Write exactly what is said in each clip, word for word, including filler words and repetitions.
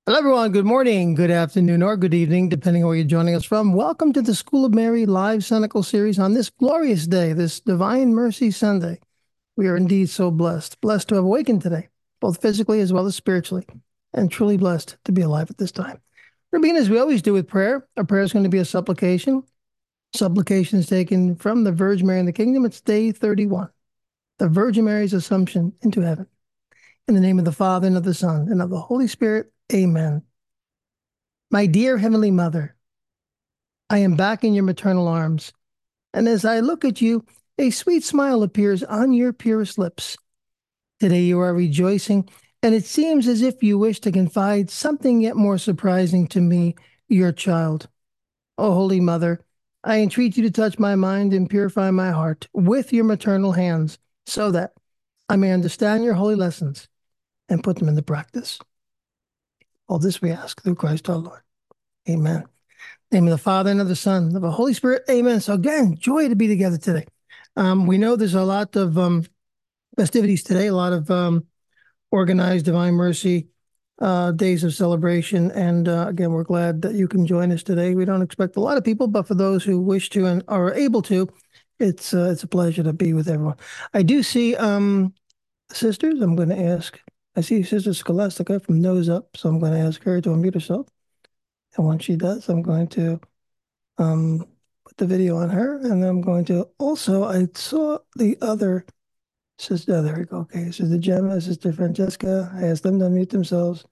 Hello, everyone. Good morning, good afternoon, or good evening, depending on where you're joining us from. Welcome to the School of Mary live Cynical series on this glorious day, this Divine Mercy Sunday. We are indeed so blessed, blessed to have awakened today, both physically as well as spiritually, and truly blessed to be alive at this time. We're beginning as we always do with prayer. Our prayer is going to be a supplication. Supplication is taken from the Virgin Mary in the Kingdom. It's day thirty-one. The Virgin Mary's Assumption into heaven. In the name of the Father, and of the Son, and of the Holy Spirit, amen. My dear Heavenly Mother, I am back in your maternal arms, and as I look at you, a sweet smile appears on your purest lips. Today you are rejoicing, and it seems as if you wish to confide something yet more surprising to me, your child. O Holy Mother, I entreat you to touch my mind and purify my heart with your maternal hands, so that I may understand your holy lessons and put them into practice. All this we ask through Christ our Lord. Amen. Name of the Father, and of the Son, and of the Holy Spirit. Amen. So again, joy to be together today. Um, we know there's a lot of um, festivities today, a lot of um, organized Divine Mercy uh, days of celebration. And uh, again, we're glad that you can join us today. We don't expect a lot of people, but for those who wish to and are able to, it's uh, it's a pleasure to be with everyone. I do see um, sisters. I'm going to ask. I see Sister Scholastica from Nose Up, so I'm going to ask her to unmute herself. And once she does, I'm going to um, put the video on her, and I'm going to also, I saw the other sister, oh, there we go, okay, Sister Gemma, Sister Francesca, I asked them to unmute themselves,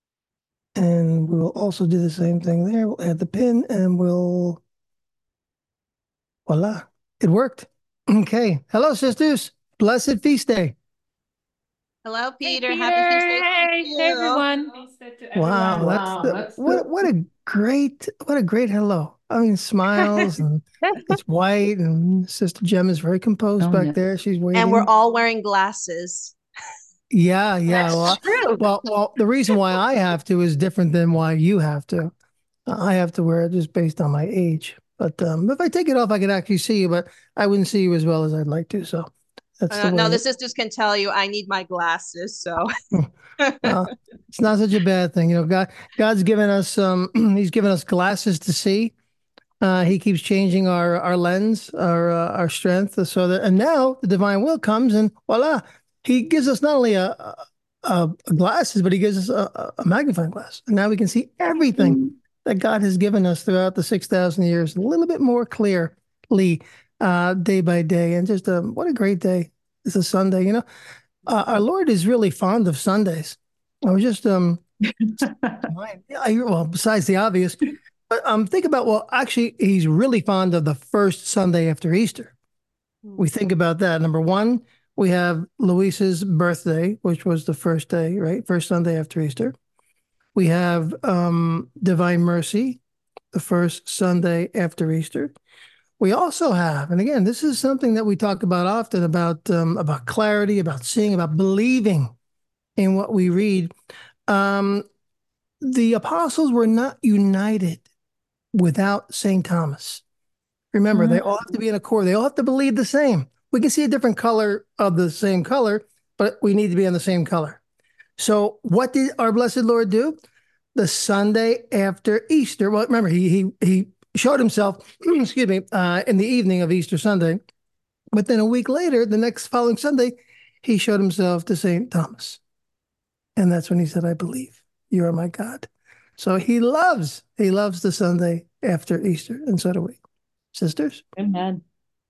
and we will also do the same thing there. We'll add the pin, and we'll, voila, it worked. Okay, hello, sisters, blessed feast day. Hello, Hey, Peter. Peter. Happy feast day to Hey, hey, you. everyone. Feasta to Wow, everyone. that's Wow, the, that's what, the. what a great, what a great hello. I mean, smiles, and it's white, and Sister Gemma is very composed Oh, back no. there. She's And we're waiting. all wearing glasses. Yeah, yeah. That's Well, true. well, well, the reason why I have to is different than why you have to. I have to wear it just based on my age. But um, if I take it off, I could actually see you, but I wouldn't see you as well as I'd like to. So that's the Uh, no, way the it. sisters can tell you I need my glasses. So, Well, it's not such a bad thing, you know. God, God's given us um, He's given us glasses to see. Uh, he keeps changing our our lens, our uh, our strength, so that and now the divine will comes and voila, he gives us not only a, a, a glasses, but he gives us a, a magnifying glass, and now we can see everything that God has given us throughout the six thousand years a little bit more clearly, uh, day by day. And just um, what a great day! It's a Sunday, you know. Uh, our Lord is really fond of Sundays. I was just um, yeah, I, well, besides the obvious, but um, think about, well, actually, he's really fond of the first Sunday after Easter. We think about that. Number one, we have Luisa's birthday, which was the first day, right? First Sunday after Easter. We have um, Divine Mercy, the first Sunday after Easter. We also have, and again, this is something that we talk about often about um, about clarity, about seeing, about believing in what we read. Um, the apostles were not united without Saint Thomas. Remember, they all have to be in a core. They all have to believe the same. We can see a different color of the same color, but we need to be on the same color. So, what did our blessed Lord do? The Sunday after Easter. Well, remember, he he he showed himself, excuse me, uh, in the evening of Easter Sunday. But then a week later, the next following Sunday, he showed himself to Saint Thomas, and that's when he said, "I believe you are my God." So he loves he loves the Sunday after Easter, and so do we, sisters. Amen.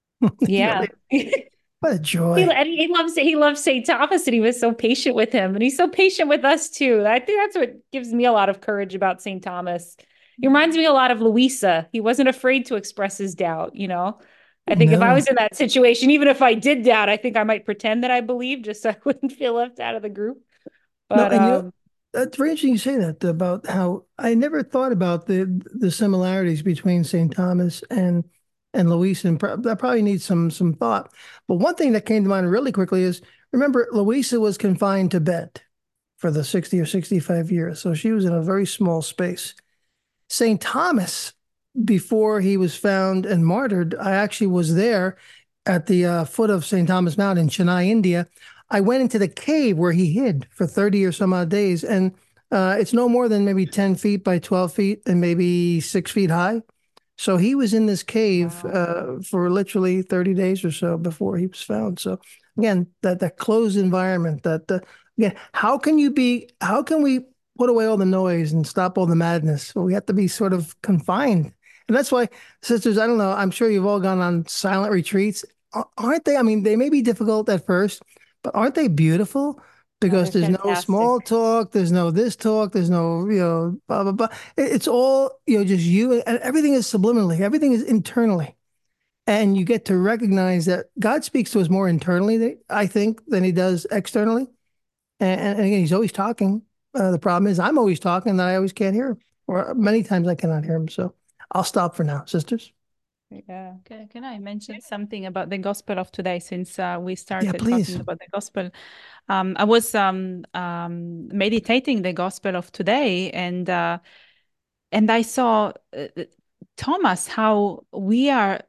Yeah, Yeah. what a He, joy. and he loves he loves Saint Thomas, and he was so patient with him, and he's so patient with us too. I think that's what gives me a lot of courage about Saint Thomas. He reminds me a lot of Louisa. He wasn't afraid to express his doubt, you know. I think if I No, was in that situation, even if I did doubt, I think I might pretend that I believe just so I wouldn't feel left out of the group. no, But and you know, um that's very interesting you say that about how I never thought about the the similarities between Saint Thomas and and Louisa, and pro- that probably needs some some thought. But one thing that came to mind really quickly is remember Louisa was confined to bed for the sixty or sixty-five years, so she was in a very small space. Saint Thomas, before he was found and martyred, I actually was there at the uh, foot of Saint Thomas Mount in Chennai, India. I went into the cave where he hid for thirty or some odd days. And Uh, it's no more than maybe ten feet by twelve feet and maybe six feet high. So he was in this cave Wow. uh, for literally thirty days or so before he was found. So again, that that closed environment, that uh, again, how can you be, how can we put away all the noise and stop all the madness? Well, we have to be sort of confined. And that's why, sisters, I don't know, I'm sure you've all gone on silent retreats. A- Aren't they? I mean, they may be difficult at first, but aren't they beautiful? Oh, Because they're there's no fantastic. small talk, there's no this talk, there's no, you know, blah, blah, blah. It- It's all, you know, just you, and everything is subliminally, everything is internally. And you get to recognize that God speaks to us more internally, I think, than he does externally. And, and again, he's always talking. Uh, the problem is I'm always talking that I always can't hear him, or many times I cannot hear him. So I'll stop for now, sisters. Yeah. Can, can I mention something about the gospel of today since uh, we started please. talking about the gospel? Um, I was um, um, meditating the gospel of today, and uh, and I saw uh, Thomas, how we are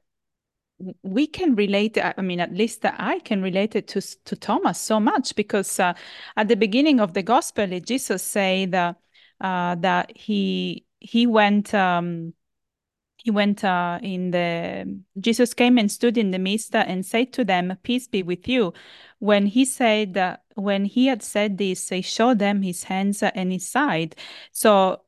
we can relate. I mean, at least I can relate it to to Thomas so much, because uh, at the beginning of the gospel, Jesus said uh, uh, that he he went. Um, He went uh, in the, Jesus came and stood in the midst and said to them, "Peace be with you." When he said, uh, when he had said this, he showed them his hands and his side. So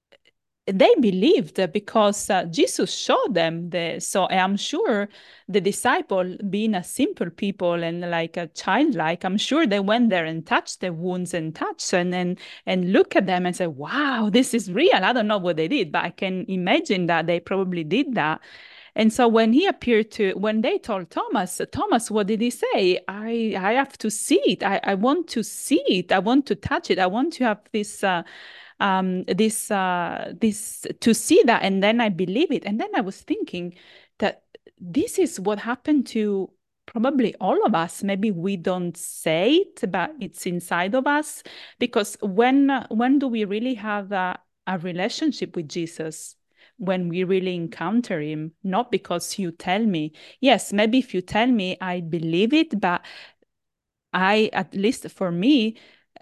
they believed because uh, Jesus showed them the, so I'm sure the disciple, being a simple people and like a childlike, I'm sure they went there and touched the wounds and touched and, and, and look at them and say, wow, this is real. I don't know what they did, but I can imagine that they probably did that. And so when he appeared to, when they told Thomas, Thomas, what did he say? I, I have to see it. I, I want to see it. I want to touch it. I want to have this, uh, um, this, uh, this, to see that. And then I believe it. And then I was thinking that this is what happened to probably all of us. Maybe we don't say it, but it's inside of us. Because when, when do we really have a, a relationship with Jesus? When we really encounter him, not because you tell me. Yes, maybe if you tell me, I believe it, but I, at least for me,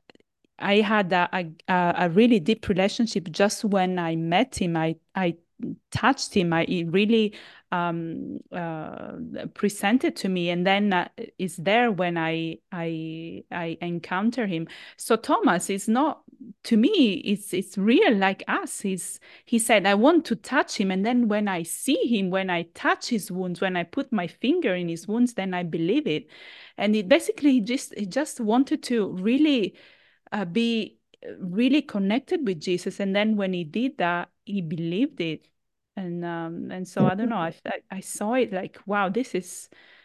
I had a, a, a really deep relationship just when I met him. I, I touched him. I he really um, uh, presented to me, and then uh, is there when I I I encounter him. So Thomas is not, to me, it's it's real like us. He's he said, I want to touch him, and then when I see him, when I touch his wounds, when I put my finger in his wounds, then I believe it. And it basically he just he just wanted to really uh, be really connected with Jesus, and then when he did that, he believed it. And um, and so I don't know. I, I I saw it like, wow, this is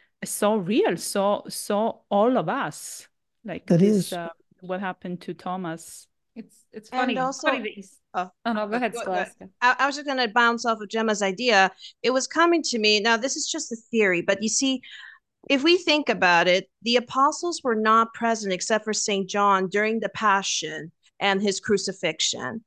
so real. So so all of us, like That this, is. uh, what happened to Thomas. It's it's And funny. also, funny that you, oh, oh no, go go- ahead, go- go- Scholastica. I, I was just going to bounce off of Gemma's idea. It was coming to me. Now, this is just a theory, but you see, if we think about it, the apostles were not present except for Saint John during the Passion and his crucifixion.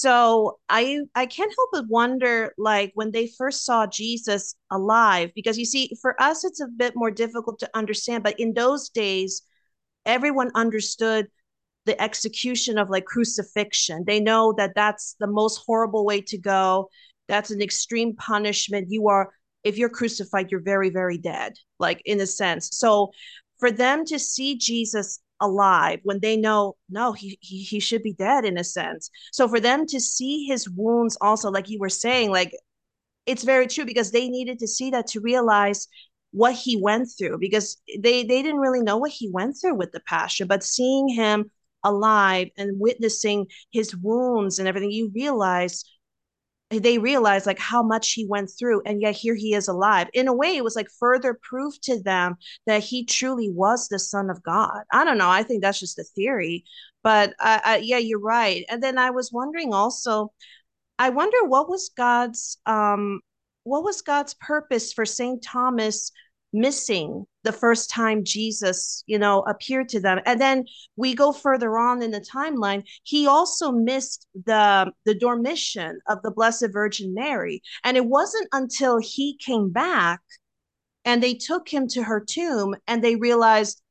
So I I can't help but wonder, like when they first saw Jesus alive, because you see, for us it's a bit more difficult to understand, but in those days, everyone understood the execution of like crucifixion. They know that that's the most horrible way to go. That's an extreme punishment. You are, if you're crucified, you're very, very dead, like in a sense. So for them to see Jesus alive when they know, no, he, he, he should be dead in a sense. So for them to see his wounds also, like you were saying, like it's very true because they needed to see that to realize what he went through because they they didn't really know what he went through with the Passion, but seeing him alive and witnessing his wounds and everything, you realize they realized like how much he went through, and yet here he is alive. In a way, it was like further proof to them that he truly was the Son of God. I don't know, I think that's just a theory, but uh, uh, yeah, you're right. And then I was wondering also, I wonder what was God's um what was God's purpose for Saint Thomas missing the first time Jesus, you know, appeared to them. And then we go further on in the timeline, he also missed the the dormition of the Blessed Virgin Mary. And it wasn't until he came back and they took him to her tomb and they realized,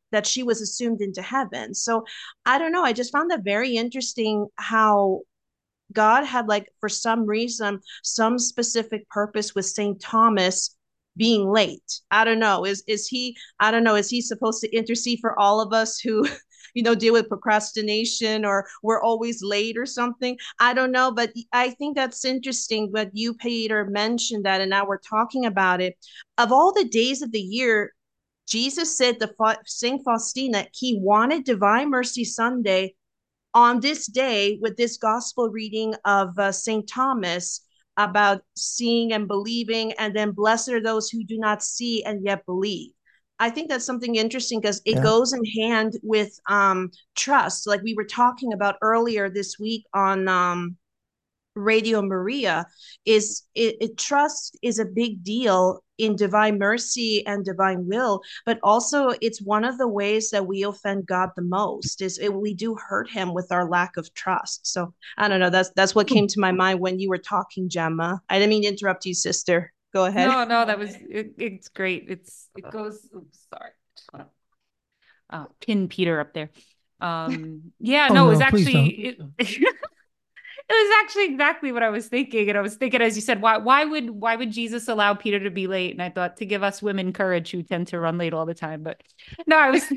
that she was assumed into heaven. So I don't know. I just found that very interesting how God had, like, for some reason, some specific purpose with Saint Thomas being late. I don't know. Is is he, I don't know, is he supposed to intercede for all of us who, you know, deal with procrastination or we're always late or something? I don't know. But I think that's interesting. But you, Peter, mentioned that, and now we're talking about it. Of all the days of the year, Jesus said to Saint Faustina he wanted Divine Mercy Sunday on this day with this gospel reading of uh, Saint Thomas about seeing and believing, and then blessed are those who do not see and yet believe. I think that's something interesting because it Yeah. goes in hand with um, trust, like we were talking about earlier this week on um, Radio Maria. Is it, it trust is a big deal in divine mercy and divine will, but also it's one of the ways that we offend God the most. Is it, we do hurt him with our lack of trust. So I don't know, that's that's what came to my mind when you were talking, Gemma. I didn't mean to interrupt you, sister. Go ahead. No, no, that was it, it's great. It's it goes. Oops, sorry. Just wanna, uh, pin Peter up there. Um, yeah, Oh, no, it was no, please actually don't. it, it was actually exactly what I was thinking. And I was thinking, as you said, why why would why would Jesus allow Peter to be late? And I thought, to give us women courage who tend to run late all the time. But no, I was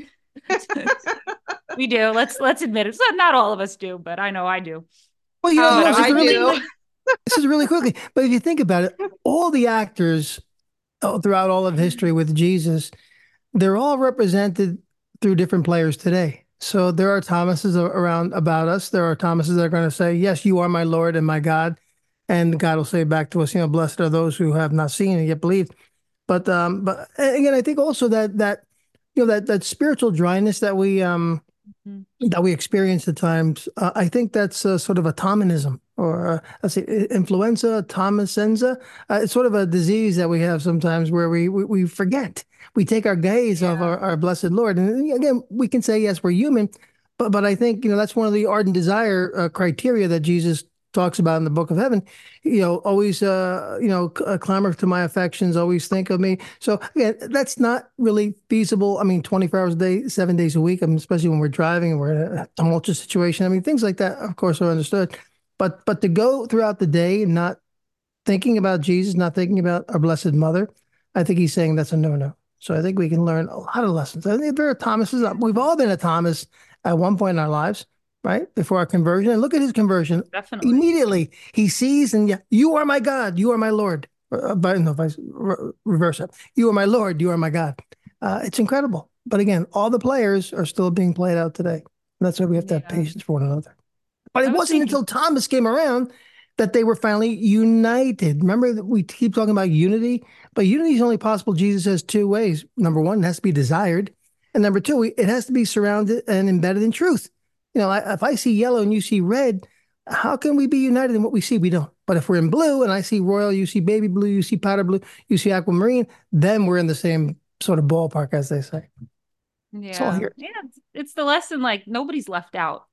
we do. Let's let's admit it. So not all of us do, but I know I do. Well, you know, Oh, you know, But this I is I was really, do. thinking, this is really quickly. But if you think about it, all the actors uh, throughout all of history with Jesus, they're all represented through different players today. So there are Thomases around about us. There are Thomases that are going to say, "Yes, you are my Lord and my God," and God will say back to us, "You know, blessed are those who have not seen and yet believed." But um, but again, I think also that that you know that that spiritual dryness that we um Mhm. that we experience at times, uh, I think that's uh, sort of a Thomanism, or uh, let's say influenza, Thomasenza. Uh, it's sort of a disease that we have sometimes where we we, we forget. We take our gaze off Yeah. our, our blessed Lord, and again, we can say yes, we're human, but but I think you know that's one of the ardent desire uh, criteria that Jesus talks about in the Book of Heaven. You know, always uh, you know c- uh, clamor to my affections, always think of me. So again, that's not really feasible. I mean, twenty-four hours a day, seven days a week. I mean, especially when we're driving and we're in a tumultuous situation. I mean, things like that, of course, are understood. But but to go throughout the day not thinking about Jesus, not thinking about our Blessed Mother, I think he's saying that's a no-no. So I think we can learn a lot of lessons. I think there are Thomases. We've all been a Thomas at one point in our lives, right? Before our conversion. And look at his conversion. Definitely. Immediately he sees and yeah, you are my God, you are my Lord. Uh, but no, vice re- reverse it. You are my Lord, you are my God. Uh, it's incredible. But again, all the players are still being played out today. And that's why we have to have Yeah. patience for one another. But I it was wasn't thinking, until Thomas came around that they were finally united. Remember that we keep talking about unity, but unity is only possible, Jesus says, two ways. Number one, it has to be desired. And number two, it has to be surrounded and embedded in truth. You know, if I see yellow and you see red, how can we be united in what we see? We don't. But if we're in blue and I see royal, you see baby blue, you see powder blue, you see aquamarine, then we're in the same sort of ballpark, as they say. It's all yeah, here. yeah, it's, it's the lesson. Like, nobody's left out.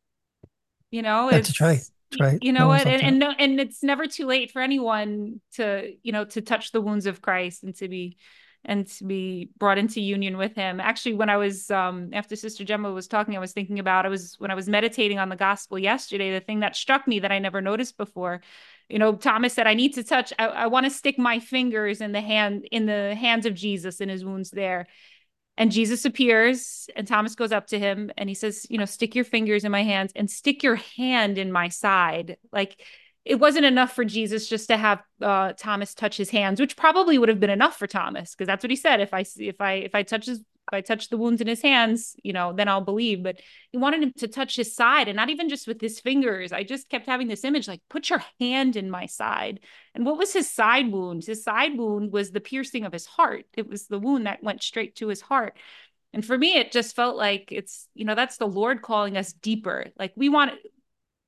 You know, That's right. it's That's right. you No know one's what, and left and out. no, and it's never too late for anyone to you know to touch the wounds of Christ and to be and to be brought into union with Him. Actually, when I was um after Sister Gemma was talking, I was thinking about I was when I was meditating on the gospel yesterday. The thing that struck me that I never noticed before, you know, Thomas said, "I need to touch. I, I want to stick my fingers in the hand in the hands of Jesus in His wounds there." And Jesus appears, and Thomas goes up to him and he says, you know, stick your fingers in my hands and stick your hand in my side. Like, it wasn't enough for Jesus just to have uh, Thomas touch his hands, which probably would have been enough for Thomas, because that's what he said. If I if I if I touch his if I touch the wounds in his hands, you know, then I'll believe. But he wanted him to touch his side, and not even just with his fingers. I just kept having this image, like, put your hand in my side. And what was his side wound? His side wound was the piercing of his heart. It was the wound that went straight to his heart. And for me, it just felt like it's, you know, that's the Lord calling us deeper. Like, we want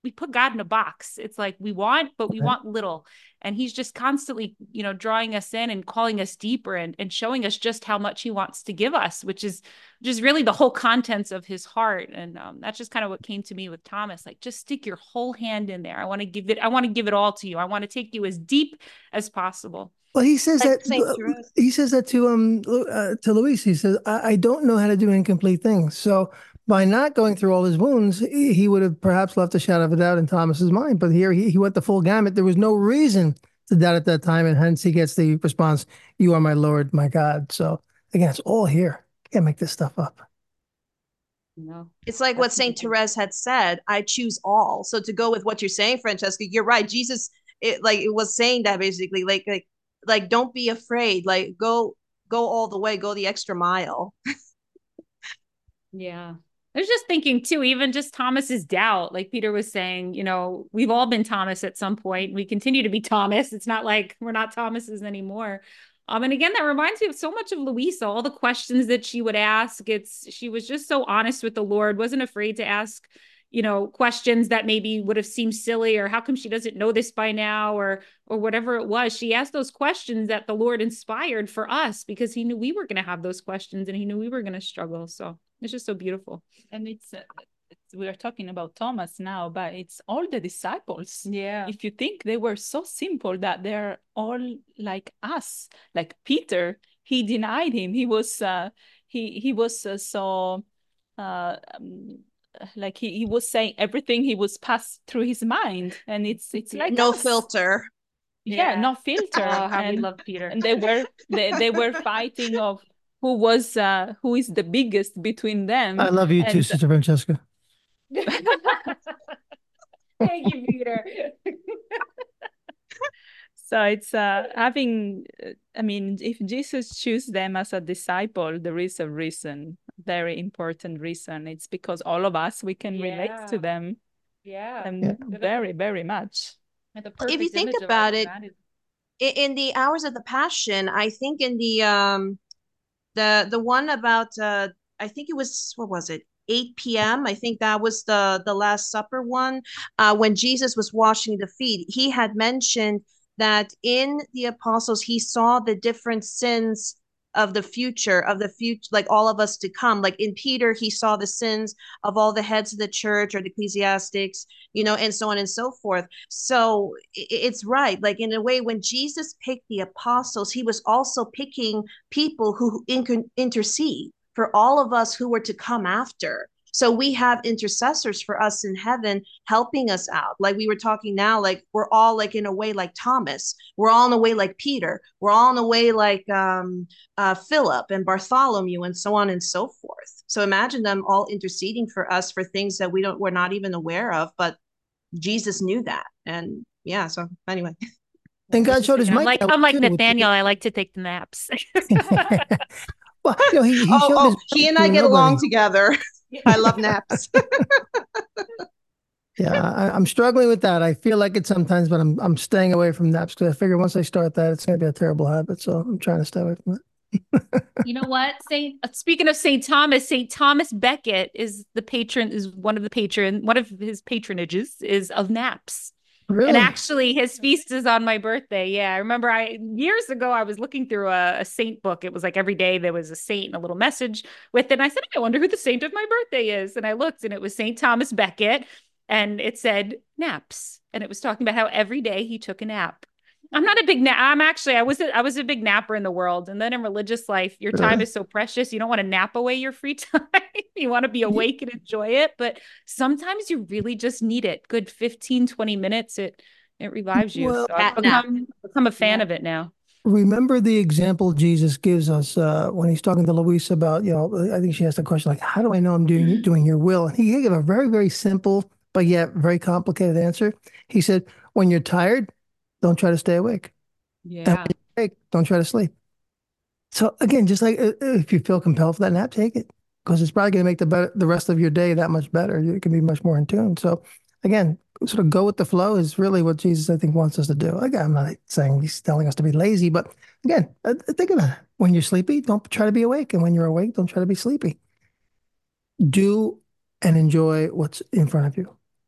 we put God in a box. It's like we want, but we Right. want little. And he's just constantly, you know, drawing us in and calling us deeper and, and showing us just how much he wants to give us, which is just really the whole contents of his heart. And um, that's just kind of what came to me with Thomas. Like, just stick your whole hand in there. I want to give it, I want to give it all to you. I want to take you as deep as possible. Well, he says Like that Saint uh, Therese. he says that to um uh, to Luis. He says, I, I don't know how to do incomplete things. So by not going through all his wounds, he, he would have perhaps left a shadow of a doubt in Thomas's mind. But here he, he went the full gamut. There was no reason to doubt at that time, and hence he gets the response, "You are my Lord, my God." So again, it's all here. Can't make this stuff up. No. It's like what Saint Therese had said, I choose all. So to go with what you're saying, Francesca, you're right. Jesus, it like it was saying that basically, like like like don't be afraid. Like go go all the way, go the extra mile. Yeah. I was just thinking too, even just Thomas's doubt, like Peter was saying, you know, we've all been Thomas at some point. We continue to be Thomas. It's not like we're not Thomases anymore. Um, and again, that reminds me of so much of Louisa, all the questions that she would ask. It's, she was just so honest with the Lord, wasn't afraid to ask, you know, questions that maybe would have seemed silly, or how come she doesn't know this by now, or, or whatever it was. She asked those questions that the Lord inspired for us because he knew we were going to have those questions and he knew we were going to struggle. So it's just so beautiful. And it's, uh, it's we are talking about Thomas now, but it's all the disciples. Yeah. If you think, they were so simple that they're all like us. Like Peter, he denied him. He was uh, he he was uh, so uh, um, like he, he was saying everything he was passed through his mind, and it's it's like No us. filter. Yeah, Yeah. no filter. Oh, how we and, love Peter. and they were they, they were fighting of who was uh, who is the biggest between them. I love you too, And Sister Francesca. Thank you, Peter. so it's uh, having, uh, I mean, if Jesus choose them as a disciple, there is a reason, very important reason. It's because all of us, we can relate to Yeah. them Yeah. um, Yeah. very, very much. And the If you perfect think image of our about it, humanity. in, in the hours of the Passion, I think in the um the the one about uh I think it was, what was it, eight p m, I think that was the the Last Supper one, uh when Jesus was washing the feet. He had mentioned that in the apostles he saw the different sins of the future, of the future, like all of us to come. Like in Peter, he saw the sins of all the heads of the church or the ecclesiastics, you know, and so on and so forth. So it's right. Like in a way, when Jesus picked the apostles, he was also picking people who in- intercede for all of us who were to come after. So we have intercessors for us in heaven helping us out. Like we were talking now, like we're all like in a way like Thomas. We're all in a way like Peter. We're all in a way like um, uh, Philip and Bartholomew and so on and so forth. So imagine them all interceding for us for things that we don't, we're not even aware of, but Jesus knew that. And yeah, so anyway. And God showed his I'm might. like, that way, I'm like too. Nathaniel. I like to take the naps. Well, you know, he, he Oh, showed oh, his he might and to I get nobody. along together. I love naps. Yeah, I, I'm struggling with that. I feel like it sometimes, but I'm I'm staying away from naps because I figure once I start that, it's going to be a terrible habit. So I'm trying to stay away from it. You know what? Saint Speaking of Saint Thomas, Saint Thomas Becket is the patron, is one of the patron, one of his patronages is of naps. Really? And actually, his feast is on my birthday. Yeah, I remember I years ago I was looking through a, a saint book. It was like every day there was a saint and a little message with it. And I said, I wonder who the saint of my birthday is. And I looked, and it was Saint Thomas Becket, and it said naps, and it was talking about how every day he took a nap. I'm not a big nap. I'm actually I was a, I was a big napper in the world, and then in religious life, your time Really? is so precious. You don't want to nap away your free time. You want to be awake and enjoy it, but sometimes you really just need it. Good fifteen, twenty minutes. It it revives you. Well, So I've Cat nap. become become a fan Yeah. of it now. remember the example Jesus gives us uh, when he's talking to Luis about, you know, I think she asked the question like, how do I know I'm doing doing your will? And he gave a very, very simple, but yet very complicated answer. He said, when you're tired, don't try to stay awake. And Yeah. when you're awake, don't try to sleep. So again, just like uh, if you feel compelled for that nap, take it, because it's probably going to make the better, the rest of your day that much better. You can be much more in tune. So again, sort of go with the flow is really what Jesus, I think, wants us to do. Again, I'm not saying he's telling us to be lazy, but again, uh, think about it. When you're sleepy, don't try to be awake. And when you're awake, don't try to be sleepy. Do and enjoy what's in front of you.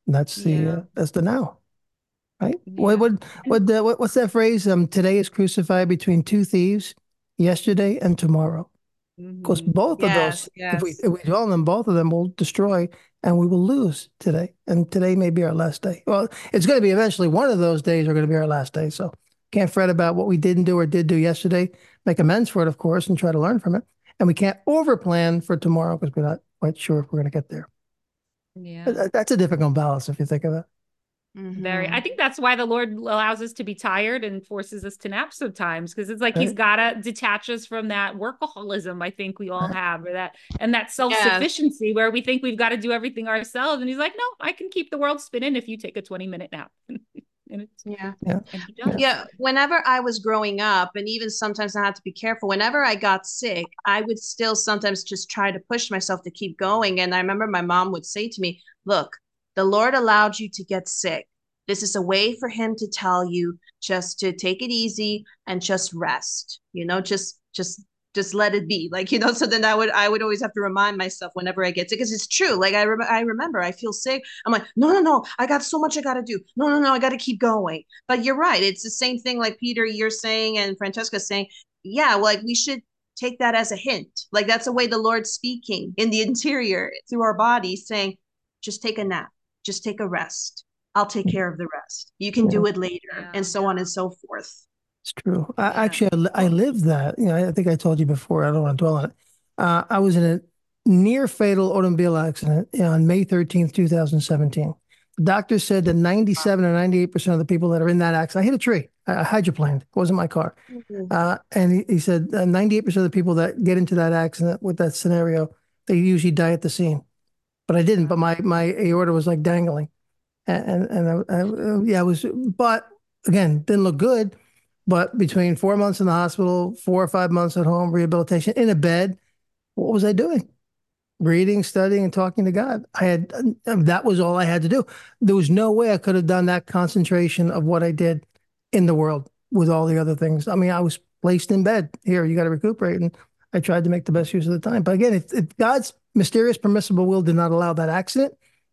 And that's the Yeah. uh, that's the now, right? Yeah. What what what, the, what what's that phrase? Um, today is crucified between two thieves, yesterday and tomorrow. Because Mhm. both of Yes, those, if we yes. if we dwell on them, both of them will destroy, and we will lose today. And today may be our last day. Well, it's going to be eventually one of those days are going to be our last day. So can't fret about what we didn't do or did do yesterday. Make amends for it, of course, and try to learn from it. And we can't overplan for tomorrow because we're not quite sure if we're going to get there. Yeah. That- That's a difficult balance if you think of it. Very. I Mhm. think that's why the Lord allows us to be tired and forces us to nap sometimes, because it's like he's Right. gotta detach us from that workaholism I think we all Right. have, or that and that Yes. self-sufficiency where we think we've got to do everything ourselves. And he's like, no, I can keep the world spinning if you take a twenty minute nap. And it's Yeah. Yeah. and he does. Yeah. Whenever I was growing up, and even sometimes I had to be careful, whenever I got sick, I would still sometimes just try to push myself to keep going. And I remember my mom would say to me, look, the Lord allowed you to get sick. This is a way for him to tell you just to take it easy and just rest, you know, just, just, just let it be. Like, you know, so then I would, I would always have to remind myself whenever I get sick, because it's true. Like I, rem- I remember I feel sick. I'm like, no, no, no, I got so much I got to do. No, no, no, I got to keep going. But you're right. It's the same thing like Peter, you're saying, and Francesca saying, yeah, well, like we should take that as a hint. Like that's the way the Lord's speaking in the interior through our body, saying, just take a nap, just take a rest. I'll take care of the rest. You can Yeah. do it later, Yeah. and so on and so forth. It's true. I, Yeah. actually, I, li- I lived that. You know, I think I told you before. I don't want to dwell on it. Uh, I was in a near fatal automobile accident on May thirteenth, two thousand seventeen. The doctor said that ninety-seven or ninety-eight percent of the people that are in that accident, I hit a tree. I, I hydroplaned. It wasn't my car. Mhm. Uh, and he, he said uh, ninety-eight percent of the people that get into that accident with that scenario, they usually die at the scene. But I didn't. But my, my aorta was like dangling. And, and, I, I, yeah, it was, but again, didn't look good. But between four months in the hospital, four or five months at home, rehabilitation in a bed, what was I doing? Reading, studying, and talking to God. I had that was all I had to do. There was no way I could have done that concentration of what I did in the world with all the other things. I mean, I was placed in bed. Here, you got to recuperate, and I tried to make the best use of the time. But again, if, if God's mysterious, permissible will did not allow that accident,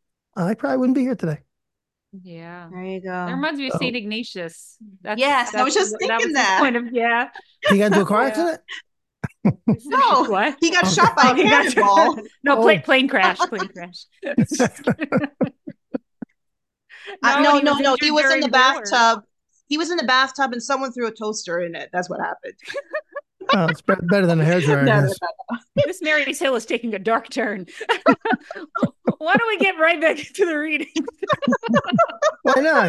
I probably wouldn't be here today. Yeah. There you That go. reminds me of So- Saint Ignatius. That's Yes, I that's was just that thinking was his that. point of yeah. He got into a car Yeah. accident? No, What? he got Okay. shot by Oh, a he got cannonball. no Oh. plane plane crash, plane crash. Uh, No, no, when he no, was no. He injured was in during the war. bathtub. He was in the bathtub, and someone threw a toaster in it. That's what happened. Oh, it's better, better than a hairdryer, No, I no, guess. no. This Mary's Hill is taking a dark turn. Why don't we get right back to the reading? Why not?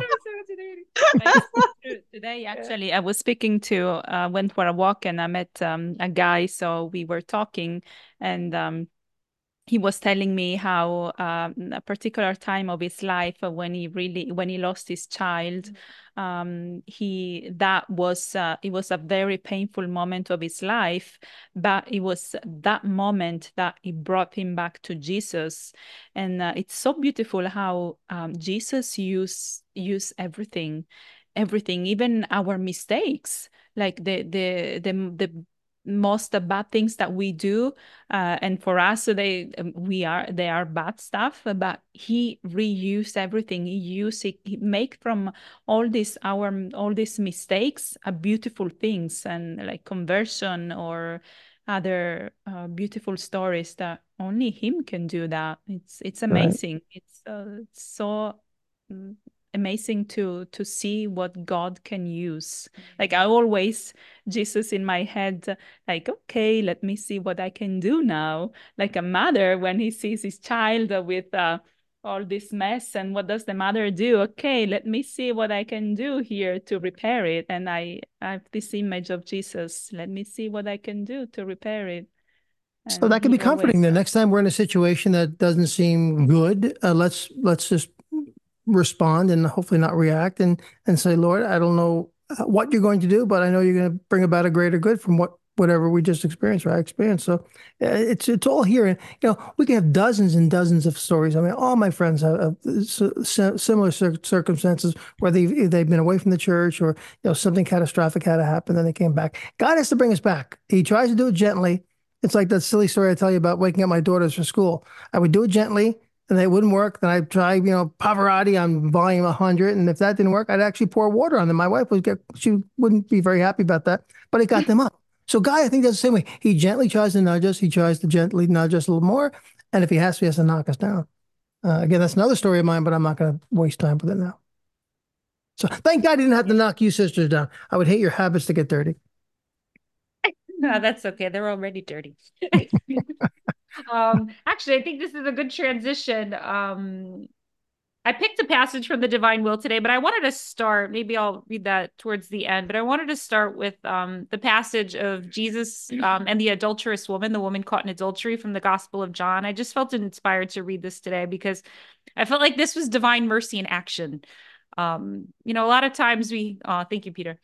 Today, actually, I was speaking to, uh, went for a walk and I met um, a guy. So we were talking and um, he was telling me how um, a particular time of his life uh, when he really, when he lost his child, um, he, that was, uh, it was a very painful moment of his life, but it was that moment that it brought him back to Jesus. And uh, it's so beautiful how um, Jesus used, used everything, everything, even our mistakes, like the, the, the, the, most the bad things that we do, uh, and for us, so they um, we are they are bad stuff. But he reused everything. He used it. He make from all these our all these mistakes a beautiful things, and like conversion or other uh, beautiful stories that only him can do. That it's it's amazing. It's, uh, it's so. mm, amazing to to see what God can use. Like I always Jesus in my head, like, okay, let me see what I can do now. Like a mother when he sees his child with uh, all this mess, and what does the mother do? Okay, let me see what I can do here to repair it. And I, I have this image of Jesus. Let me see what I can do to repair it. So that can be comforting. The next time we're in a situation that doesn't seem good, uh, let's let's just respond and hopefully not react and and say, Lord, I don't know what you're going to do, but I know you're going to bring about a greater good from what whatever we just experienced or I experienced. So uh, it's it's all here, and you know we can have dozens and dozens of stories. I mean, all my friends have, have similar cir circumstances where they've they've been away from the church or you know something catastrophic had to happen, then they came back. God has to bring us back. He tries to do it gently. It's like that silly story I tell you about waking up my daughters for school. I would do it gently. and they wouldn't work, then I'd try, you know, Pavarotti on volume one hundred. And if that didn't work, I'd actually pour water on them. My wife would get, she wouldn't be very happy about that, but it got them up. So Guy, I think, does the same way. He gently tries to nudge us. He tries to gently nudge us a little more. And if he has to, he has to knock us down. Uh, again, that's another story of mine, but I'm not going to waste time with it now. So thank God he didn't have to knock you sisters down. I would hate your habits to get dirty. No, that's okay. They're already dirty. um, actually, I think this is a good transition. Um, I picked a passage from the Divine Will today, but I wanted to start, maybe I'll read that towards the end, but I wanted to start with um, the passage of Jesus um, and the adulterous woman, the woman caught in adultery from the Gospel of John. I just felt inspired to read this today because I felt like this was divine mercy in action. Um, you know, a lot of times we, uh, thank you, Peter.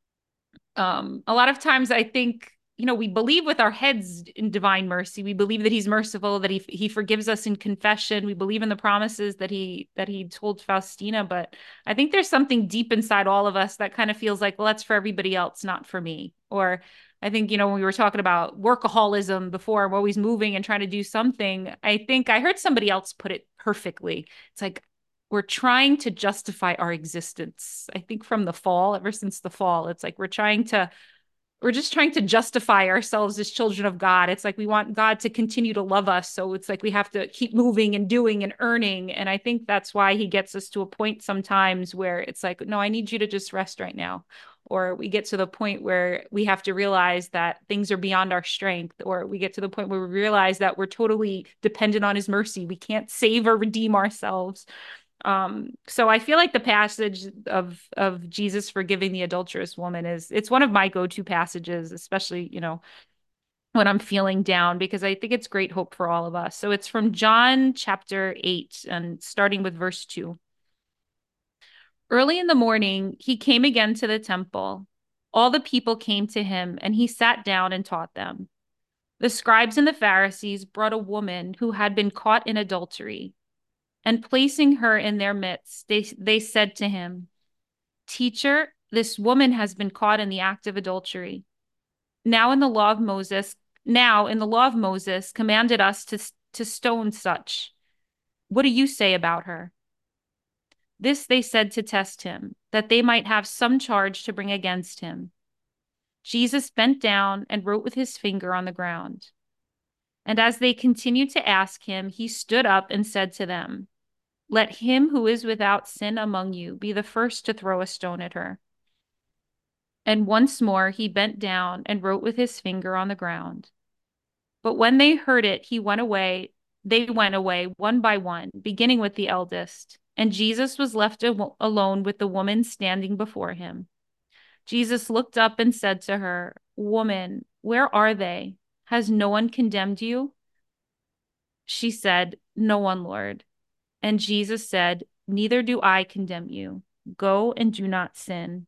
Um, a lot of times I think, you know, we believe with our heads in divine mercy. We believe that he's merciful, that he he forgives us in confession. We believe in the promises that he that he told Faustina. But I think there's something deep inside all of us that kind of feels like, well, that's for everybody else, not for me. Or I think, you know, when we were talking about workaholism before, I'm always moving and trying to do something. I think I heard somebody else put it perfectly. It's like, we're trying to justify our existence. I think from the fall, ever since the fall, it's like we're trying to we're just trying to justify ourselves as children of God. It's like we want God to continue to love us. So it's like we have to keep moving and doing and earning. And I think that's why he gets us to a point sometimes where it's like, no, I need you to just rest right now. Or we get to the point where we have to realize that things are beyond our strength. Or we get to the point where we realize that we're totally dependent on his mercy. We can't save or redeem ourselves. Um, so I feel like the passage of of Jesus forgiving the adulterous woman is it's one of my go-to passages, especially, you know, when I'm feeling down, because I think it's great hope for all of us. So it's from John chapter eight and starting with verse two. Early in the morning, he came again to the temple. All the people came to him, and he sat down and taught them. The scribes and the Pharisees brought a woman who had been caught in adultery. And placing her in their midst, they, they said to him, "Teacher, this woman has been caught in the act of adultery. Now in the law of Moses, now in the law of Moses commanded us to, to stone such. What do you say about her?" This they said to test him, that they might have some charge to bring against him. Jesus bent down and wrote with his finger on the ground. And as they continued to ask him, he stood up and said to them, "Let him who is without sin among you be the first to throw a stone at her." And once more he bent down and wrote with his finger on the ground. But when they heard it, he went away. They went away one by one, beginning with the eldest. And Jesus was left al- alone with the woman standing before him. Jesus looked up and said to her, "Woman, where are they? Has no one condemned you?" She said, "No one, Lord." And Jesus said, "Neither do I condemn you. Go and do not sin."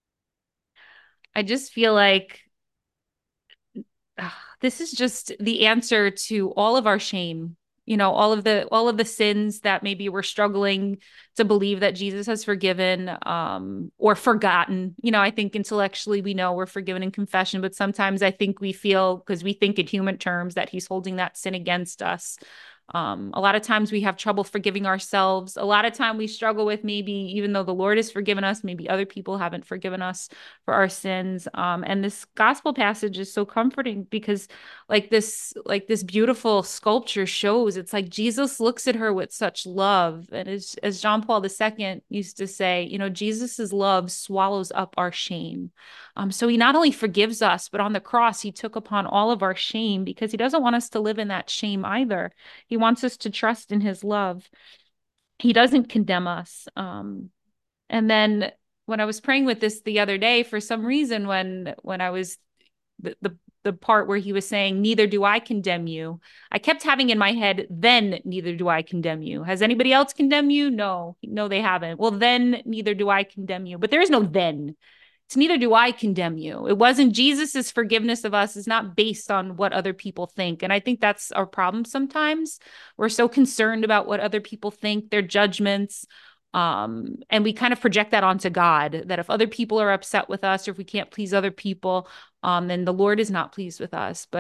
I just feel like uh, this is just the answer to all of our shame. You know, all of the all of the sins that maybe we're struggling to believe that Jesus has forgiven um, or forgotten. You know, I think intellectually we know we're forgiven in confession, but sometimes I think we feel, because we think in human terms, that he's holding that sin against us. Um, a lot of times we have trouble forgiving ourselves. A lot of time we struggle with maybe, even though the Lord has forgiven us, maybe other people haven't forgiven us for our sins. Um, and this gospel passage is so comforting because like this, like this beautiful sculpture shows, it's like Jesus looks at her with such love. And as, as John Paul the Second used to say, you know, Jesus's love swallows up our shame. Um, so he not only forgives us, but on the cross, he took upon all of our shame because he doesn't want us to live in that shame either. He wants us to trust in his love. He doesn't condemn us. Um, and then when I was praying with this the other day, for some reason, when when I was the, the the part where he was saying, "Neither do I condemn you," I kept having in my head, "Then neither do I condemn you." Has anybody else condemned you? No, no, they haven't. Well, then neither do I condemn you. But there is no then. It's neither do I condemn you. It wasn't Jesus's forgiveness of us is not based on what other people think. And I think that's our problem sometimes. We're so concerned about what other people think, their judgments. Um, and we kind of project that onto God, that if other people are upset with us or if we can't please other people, um, then the Lord is not pleased with us. But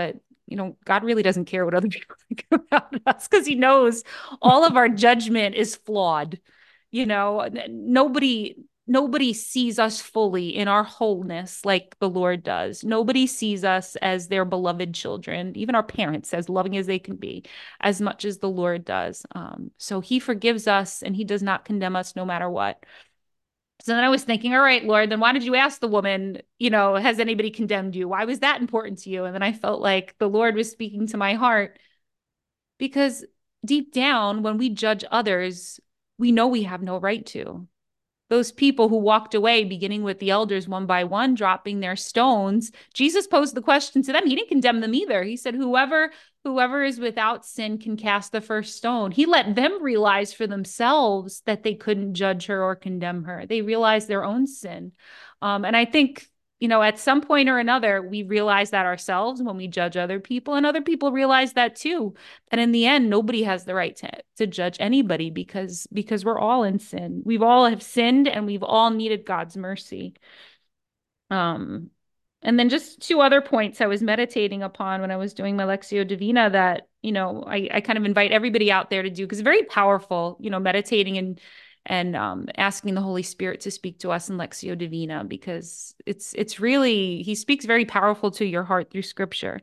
you know, God really doesn't care what other people think about us because he knows all of our judgment is flawed. You know, nobody nobody sees us fully in our wholeness like the Lord does. Nobody sees us as their beloved children, even our parents, as loving as they can be, as much as the Lord does. Um, so he forgives us and he does not condemn us no matter what. So then I was thinking, all right, Lord, then why did you ask the woman, you know, has anybody condemned you? Why was that important to you? And then I felt like the Lord was speaking to my heart because deep down, when we judge others, we know we have no right to. Those people who walked away, beginning with the elders one by one, dropping their stones, Jesus posed the question to them. He didn't condemn them either. He said, whoever, whoever is without sin can cast the first stone. He let them realize for themselves that they couldn't judge her or condemn her. They realized their own sin. Um, and I think, you know, at some point or another, we realize that ourselves when we judge other people, and other people realize that too. And in the end, nobody has the right to, to judge anybody because, because we're all in sin. We've all have sinned and we've all needed God's mercy. Um, and then just two other points I was meditating upon when I was doing my Lectio Divina that, you know, I, I kind of invite everybody out there to do because it's very powerful, you know, meditating and and um, asking the Holy Spirit to speak to us in Lectio Divina, because it's it's really, he speaks very powerful to your heart through scripture.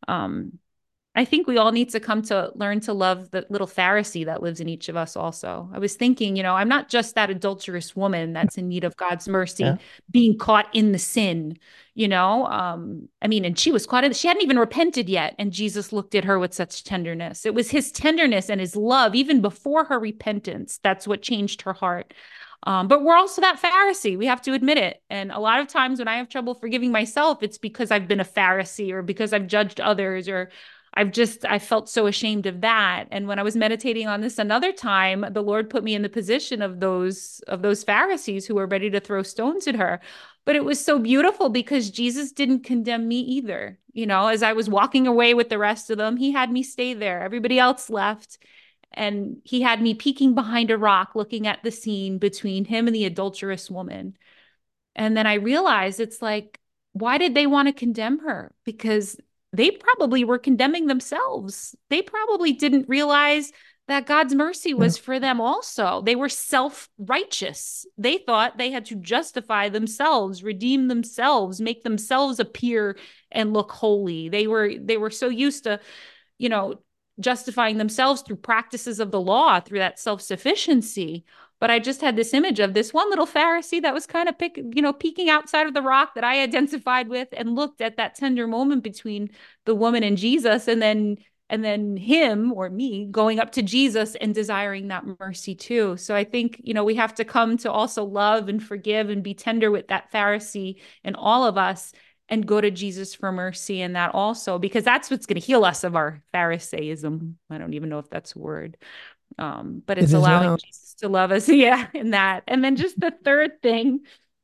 Um, I think we all need to come to learn to love the little Pharisee that lives in each of us also. I was thinking, you know, I'm not just that adulterous woman that's in need of God's mercy, yeah. being caught in the sin, you know. Um, I mean, and she was caught in, she hadn't even repented yet. And Jesus looked at her with such tenderness. It was his tenderness and his love, even before her repentance, that's what changed her heart. Um, but we're also that Pharisee. We have to admit it. And a lot of times when I have trouble forgiving myself, it's because I've been a Pharisee or because I've judged others, or I've just, I felt so ashamed of that. And when I was meditating on this another time, the Lord put me in the position of those, of those Pharisees who were ready to throw stones at her. But it was so beautiful because Jesus didn't condemn me either. You know, as I was walking away with the rest of them, he had me stay there. Everybody else left. And he had me peeking behind a rock, looking at the scene between him and the adulterous woman. And then I realized it's like, why did they want to condemn her? Because they probably were condemning themselves. They probably didn't realize that God's mercy was yeah. for them also. They were self-righteous. They thought they had to justify themselves, redeem themselves, make themselves appear and look holy. They were, they were so used to, you know, justifying themselves through practices of the law, through that self-sufficiency. But I just had this image of this one little Pharisee that was kind of pick, you know, peeking outside of the rock that I identified with and looked at that tender moment between the woman and Jesus, and then and then him or me going up to Jesus and desiring that mercy too. So I think, you know, we have to come to also love and forgive and be tender with that Pharisee in all of us, and go to Jesus for mercy in that also, because that's what's going to heal us of our Pharisaism. I don't even know if that's a word. Um, but it's it allowing Jesus to love us. Yeah, in that. And then just the third thing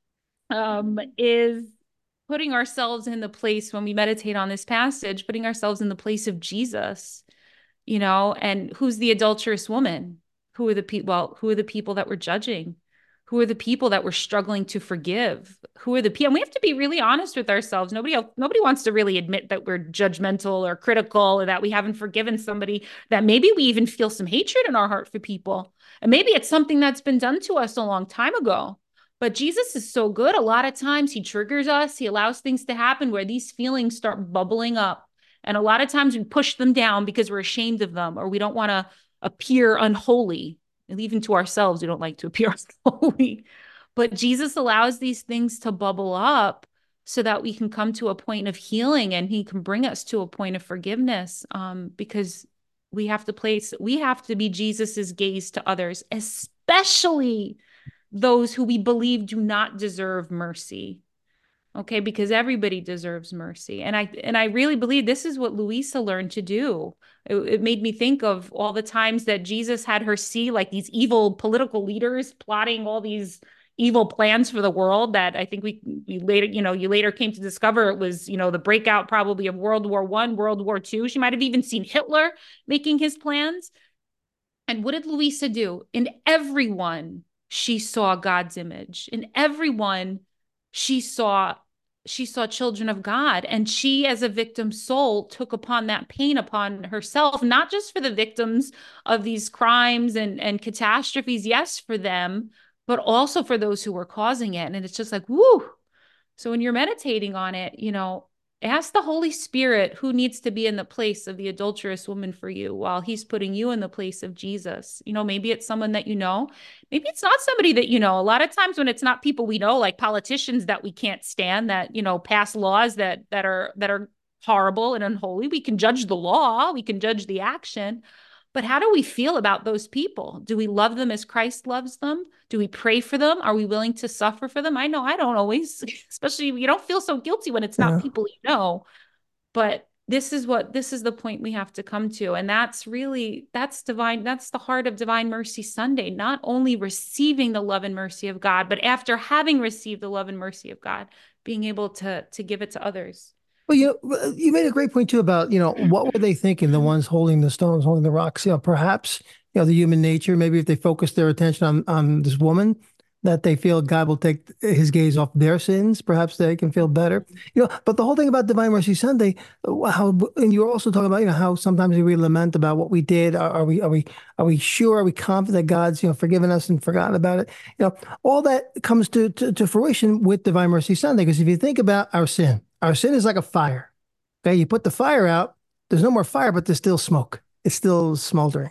um, is putting ourselves in the place, when we meditate on this passage, putting ourselves in the place of Jesus, you know. And who's the adulterous woman? Who are the people? Well, who are the people that we're judging? Who are the people that we're struggling to forgive? Who are the people? And we have to be really honest with ourselves. Nobody else, nobody wants to really admit that we're judgmental or critical, or that we haven't forgiven somebody, that maybe we even feel some hatred in our heart for people. And maybe it's something that's been done to us a long time ago. But Jesus is so good. A lot of times he triggers us. He allows things to happen where these feelings start bubbling up. And a lot of times we push them down because we're ashamed of them, or we don't want to appear unholy. And even to ourselves, we don't like to appear holy. But Jesus allows these things to bubble up so that we can come to a point of healing, and he can bring us to a point of forgiveness, um, because we have to place, we have to be Jesus's gaze to others, especially those who we believe do not deserve mercy. Okay, because everybody deserves mercy. And I and I really believe this is what Louisa learned to do. It, it made me think of all the times that Jesus had her see like these evil political leaders plotting all these evil plans for the world that I think we, we later, you know, you later came to discover it was, you know, the breakout probably of World War One, World War Two. She might have even seen Hitler making his plans. And what did Louisa do? In everyone, she saw God's image. In everyone, she saw she saw children of God, and she, as a victim soul, took upon that pain upon herself, not just for the victims of these crimes and, and catastrophes, yes, for them, but also for those who were causing it. And it's just like, whoo. So when you're meditating on it, you know, ask the Holy Spirit who needs to be in the place of the adulterous woman for you while he's putting you in the place of Jesus. You know, maybe it's someone that you know. Maybe it's not somebody that you know. A lot of times when it's not people we know, like politicians that we can't stand, that, you know, pass laws that that are that are horrible and unholy. We can judge the law, we can judge the action. But how do we feel about those people? Do we love them as Christ loves them? Do we pray for them? Are we willing to suffer for them? I know I don't always, especially you don't feel so guilty when it's not Yeah. people you know. But this is what this is the point we have to come to. And that's really, that's divine. That's the heart of Divine Mercy Sunday, not only receiving the love and mercy of God, but after having received the love and mercy of God, being able to, to give it to others. Well, you know, you made a great point too about, you know, what were they thinking, the ones holding the stones, holding the rocks? You know, perhaps, you know, the human nature, maybe if they focus their attention on, on this woman, that they feel God will take his gaze off their sins. Perhaps they can feel better. You know, but the whole thing about Divine Mercy Sunday, how, and you were also talking about, you know, how sometimes we lament about what we did. Are, are we, are we, are we sure? Are we confident that God's, you know, forgiven us and forgotten about it? You know, all that comes to, to, to fruition with Divine Mercy Sunday. Because if you think about our sin, our sin is like a fire. Okay, you put the fire out, there's no more fire, but there's still smoke. It's still smoldering.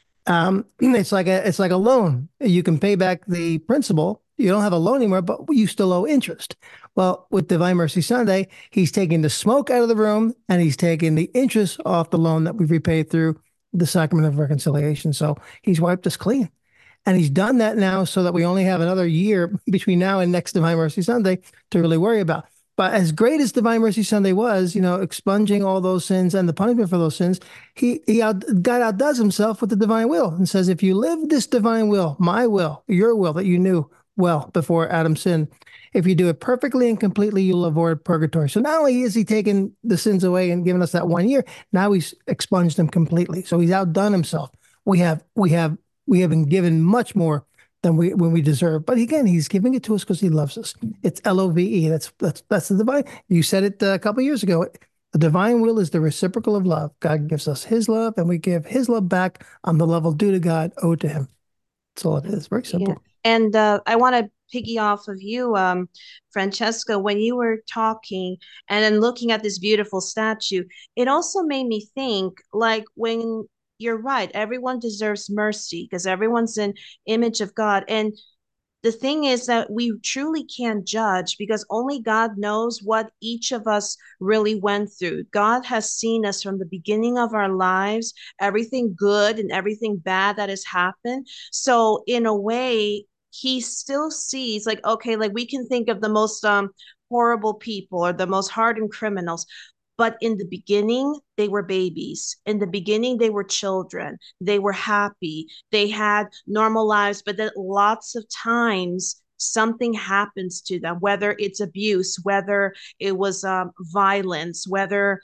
Um, it's like a it's like a loan. You can pay back the principal. You don't have a loan anymore, but you still owe interest. Well, with Divine Mercy Sunday, he's taking the smoke out of the room and he's taking the interest off the loan that we've repaid through the sacrament of reconciliation. So he's wiped us clean. And he's done that now so that we only have another year between now and next Divine Mercy Sunday to really worry about. But as great as Divine Mercy Sunday was, you know, expunging all those sins and the punishment for those sins, he, he out, God outdoes himself with the divine will and says, if you live this divine will, my will, your will that you knew well before Adam sinned, if you do it perfectly and completely, you'll avoid purgatory. So not only is he taking the sins away and giving us that one year, now he's expunged them completely. So he's outdone himself. We have, we have, we have been given much more than we when we deserve. But again, he's giving it to us because he loves us. It's L O V E. That's that's that's the divine. You said it a couple of years ago. The divine will is the reciprocal of love. God gives us his love, and we give his love back on the level due to God, owed to him. That's all it is. Very simple. Yeah. And uh, I want to piggy off of you, um, Francesca, when you were talking and then looking at this beautiful statue, it also made me think, like, when you're right, everyone deserves mercy because everyone's an image of God. And the thing is that we truly can't judge because only God knows what each of us really went through. God has seen us from the beginning of our lives, everything good and everything bad that has happened. So in a way, he still sees, like, okay, like we can think of the most um horrible people or the most hardened criminals. But in the beginning, they were babies. In the beginning, they were children. They were happy. They had normal lives. But then lots of times, something happens to them, whether it's abuse, whether it was um, violence, whether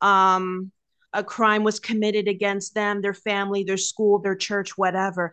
um, a crime was committed against them, their family, their school, their church, whatever.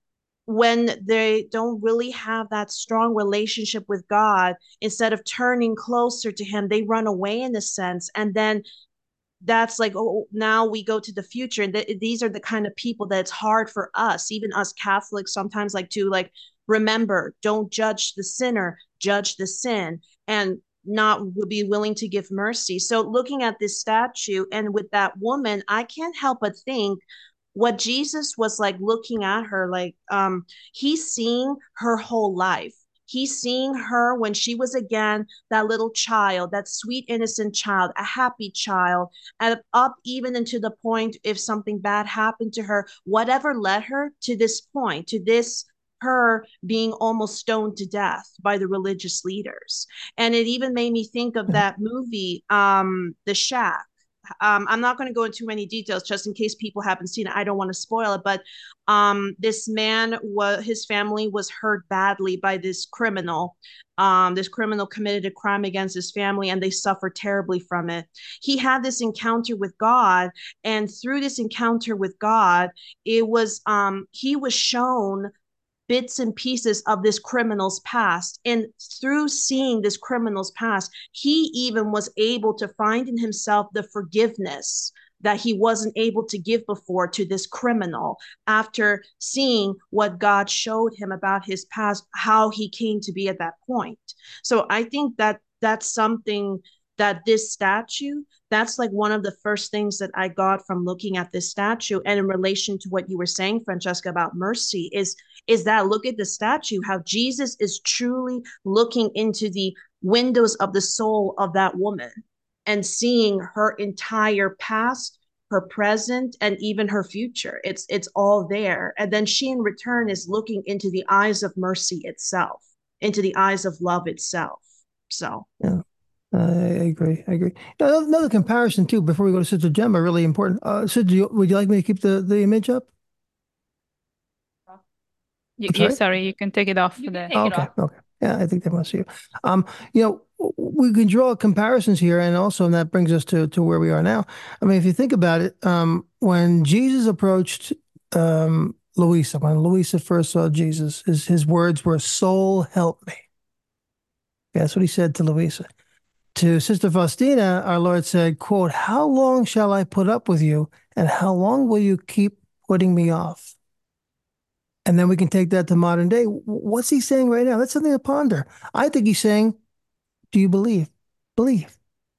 When they don't really have that strong relationship with God, instead of turning closer to him, they run away in a sense. And then that's like, oh, now we go to the future. And th- these are the kind of people that it's hard for us, even us Catholics, sometimes like to like, remember, don't judge the sinner, judge the sin, and not be willing to give mercy. So looking at this statue and with that woman, I can't help but think what Jesus was like looking at her, like um, he's seeing her whole life. He's seeing her when she was again that little child, that sweet, innocent child, a happy child, and up even into the point if something bad happened to her, whatever led her to this point, to this her being almost stoned to death by the religious leaders. And it even made me think of that movie, um, The Shack. Um, I'm not going to go into many details just in case people haven't seen it. I don't want to spoil it, but um, this man was, his family was hurt badly by this criminal. Um, this criminal committed a crime against his family and they suffered terribly from it. He had this encounter with God, and through this encounter with God, it was um, he was shown bits and pieces of this criminal's past. And through seeing this criminal's past, he even was able to find in himself the forgiveness that he wasn't able to give before to this criminal after seeing what God showed him about his past, how he came to be at that point. So I think that that's something that this statue, that's like one of the first things that I got from looking at this statue. And in relation to what you were saying, Francesca, about mercy, is is that look at the statue, how Jesus is truly looking into the windows of the soul of that woman and seeing her entire past, her present, and even her future. It's it's all there. And then she in return is looking into the eyes of mercy itself, into the eyes of love itself. So yeah. I agree. I agree. Now, another comparison too, before we go to Sister Gemma, really important. Uh, Sister, you, would you like me to keep the, the image up? You, I'm sorry? you sorry, you can take it off. You the- can take it Okay, off. okay. Yeah, I think they must see you. Um, you know, we can draw comparisons here, and also and that brings us to to where we are now. I mean, if you think about it, um, when Jesus approached um, Louisa, when Louisa first saw Jesus, his his words were, "Soul, help me." That's what he said to Louisa. To Sister Faustina, our Lord said, quote, "How long shall I put up with you, and how long will you keep putting me off?" And then we can take that to modern day. What's he saying right now? That's something to ponder. I think he's saying, do you believe? Believe.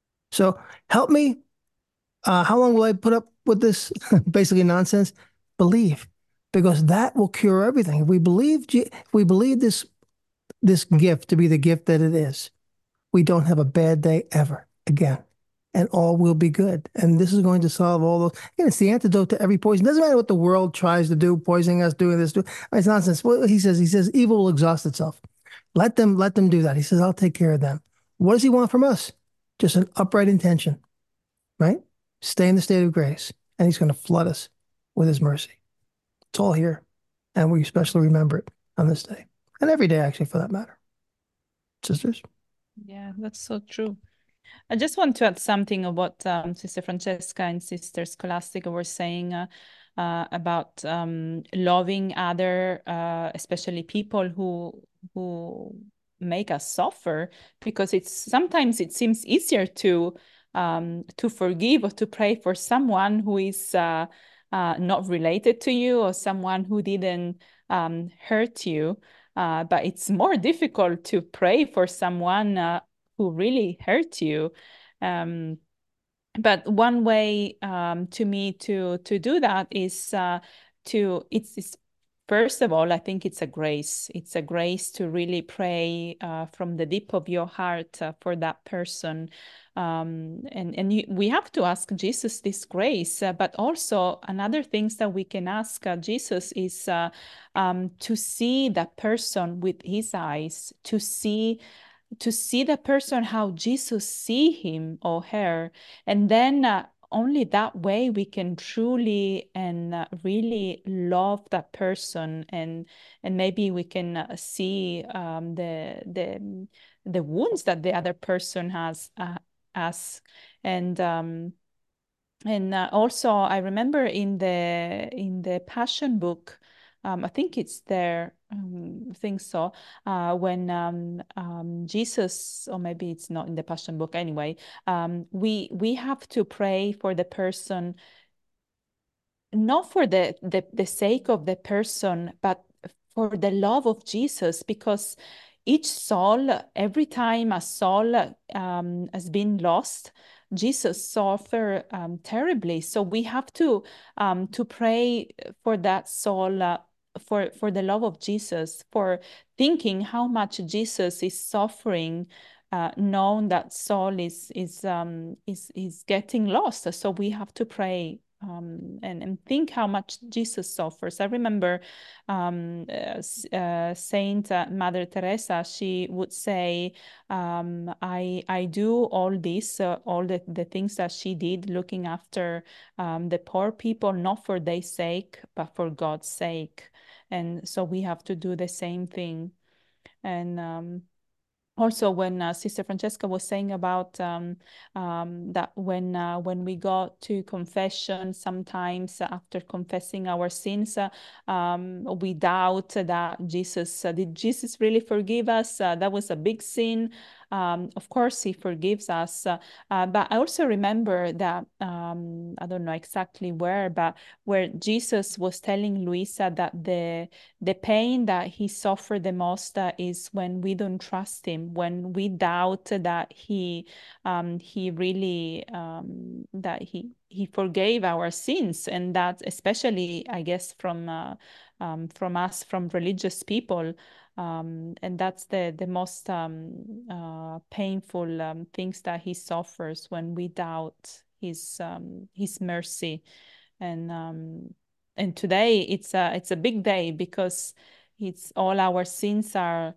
So help me. Uh, how long will I put up with this basically nonsense? Believe, because that will cure everything. If we believe, if we believe this this gift to be the gift that it is, we don't have a bad day ever again, and all will be good. And this is going to solve all those. Again, it's the antidote to every poison. It doesn't matter what the world tries to do, poisoning us, doing this, do. It's nonsense. What he says, he says, evil will exhaust itself. Let them, let them do that. He says, I'll take care of them. What does he want from us? Just an upright intention, right? Stay in the state of grace, and he's going to flood us with his mercy. It's all here, and we especially remember it on this day, and every day, actually, for that matter. Sisters? Yeah, that's so true. I just want to add something of what um, Sister Francesca and Sister Scholastica were saying uh, uh, about um, loving other, uh, especially people who who make us suffer, because it's sometimes it seems easier to um, to forgive or to pray for someone who is uh, uh, not related to you, or someone who didn't um, hurt you. Uh, but it's more difficult to pray for someone uh, who really hurt you. Um, but one way um, to me to to do that is uh, to it's, it's first of all, I think it's a grace. It's a grace to really pray uh, from the deep of your heart uh, for that person. Um, and and you, we have to ask Jesus this grace. Uh, but also another things that we can ask uh, Jesus is uh, um, to see that person with his eyes, to see to see the person how Jesus see him or her, and then uh, only that way we can truly and uh, really love that person, and and maybe we can uh, see um, the the the wounds that the other person has uh, us, and um, and uh, also I remember in the in the Passion book. Um, I think it's there. Um, I think so. Uh, when um, um, Jesus, or maybe it's not in the Passion book. Anyway, um, we we have to pray for the person, not for the the, the sake of the person, but for the love of Jesus, because each soul, every time a soul um, has been lost, Jesus suffered um, terribly. So we have to um, to pray for that soul, uh, for for the love of Jesus, for thinking how much Jesus is suffering, uh, knowing that soul is is um, is is getting lost. So we have to pray. Um, and, and think how much Jesus suffers. I remember um, uh, uh, Saint uh, Mother Teresa, she would say, um, I, I do all this, uh, all the, the things that she did, looking after um, the poor people, not for their sake, but for God's sake. And so we have to do the same thing. And um, also when uh, Sister Francesca was saying about um, um, that when uh, when we go to confession, sometimes after confessing our sins, uh, um, we doubt that Jesus, uh, did Jesus really forgive us? Uh, that was a big sin. Um, of course, he forgives us. Uh, uh, but I also remember that, um, I don't know exactly where, but where Jesus was telling Luisa that the the pain that he suffered the most uh, is when we don't trust him, when we doubt that he um, he really um, that he he forgave our sins, and that especially, I guess, from uh, um, from us, from religious people. Um, and that's the the most um, uh, painful um, things that he suffers, when we doubt his um, his mercy. And um, and today it's a it's a big day, because it's all our sins are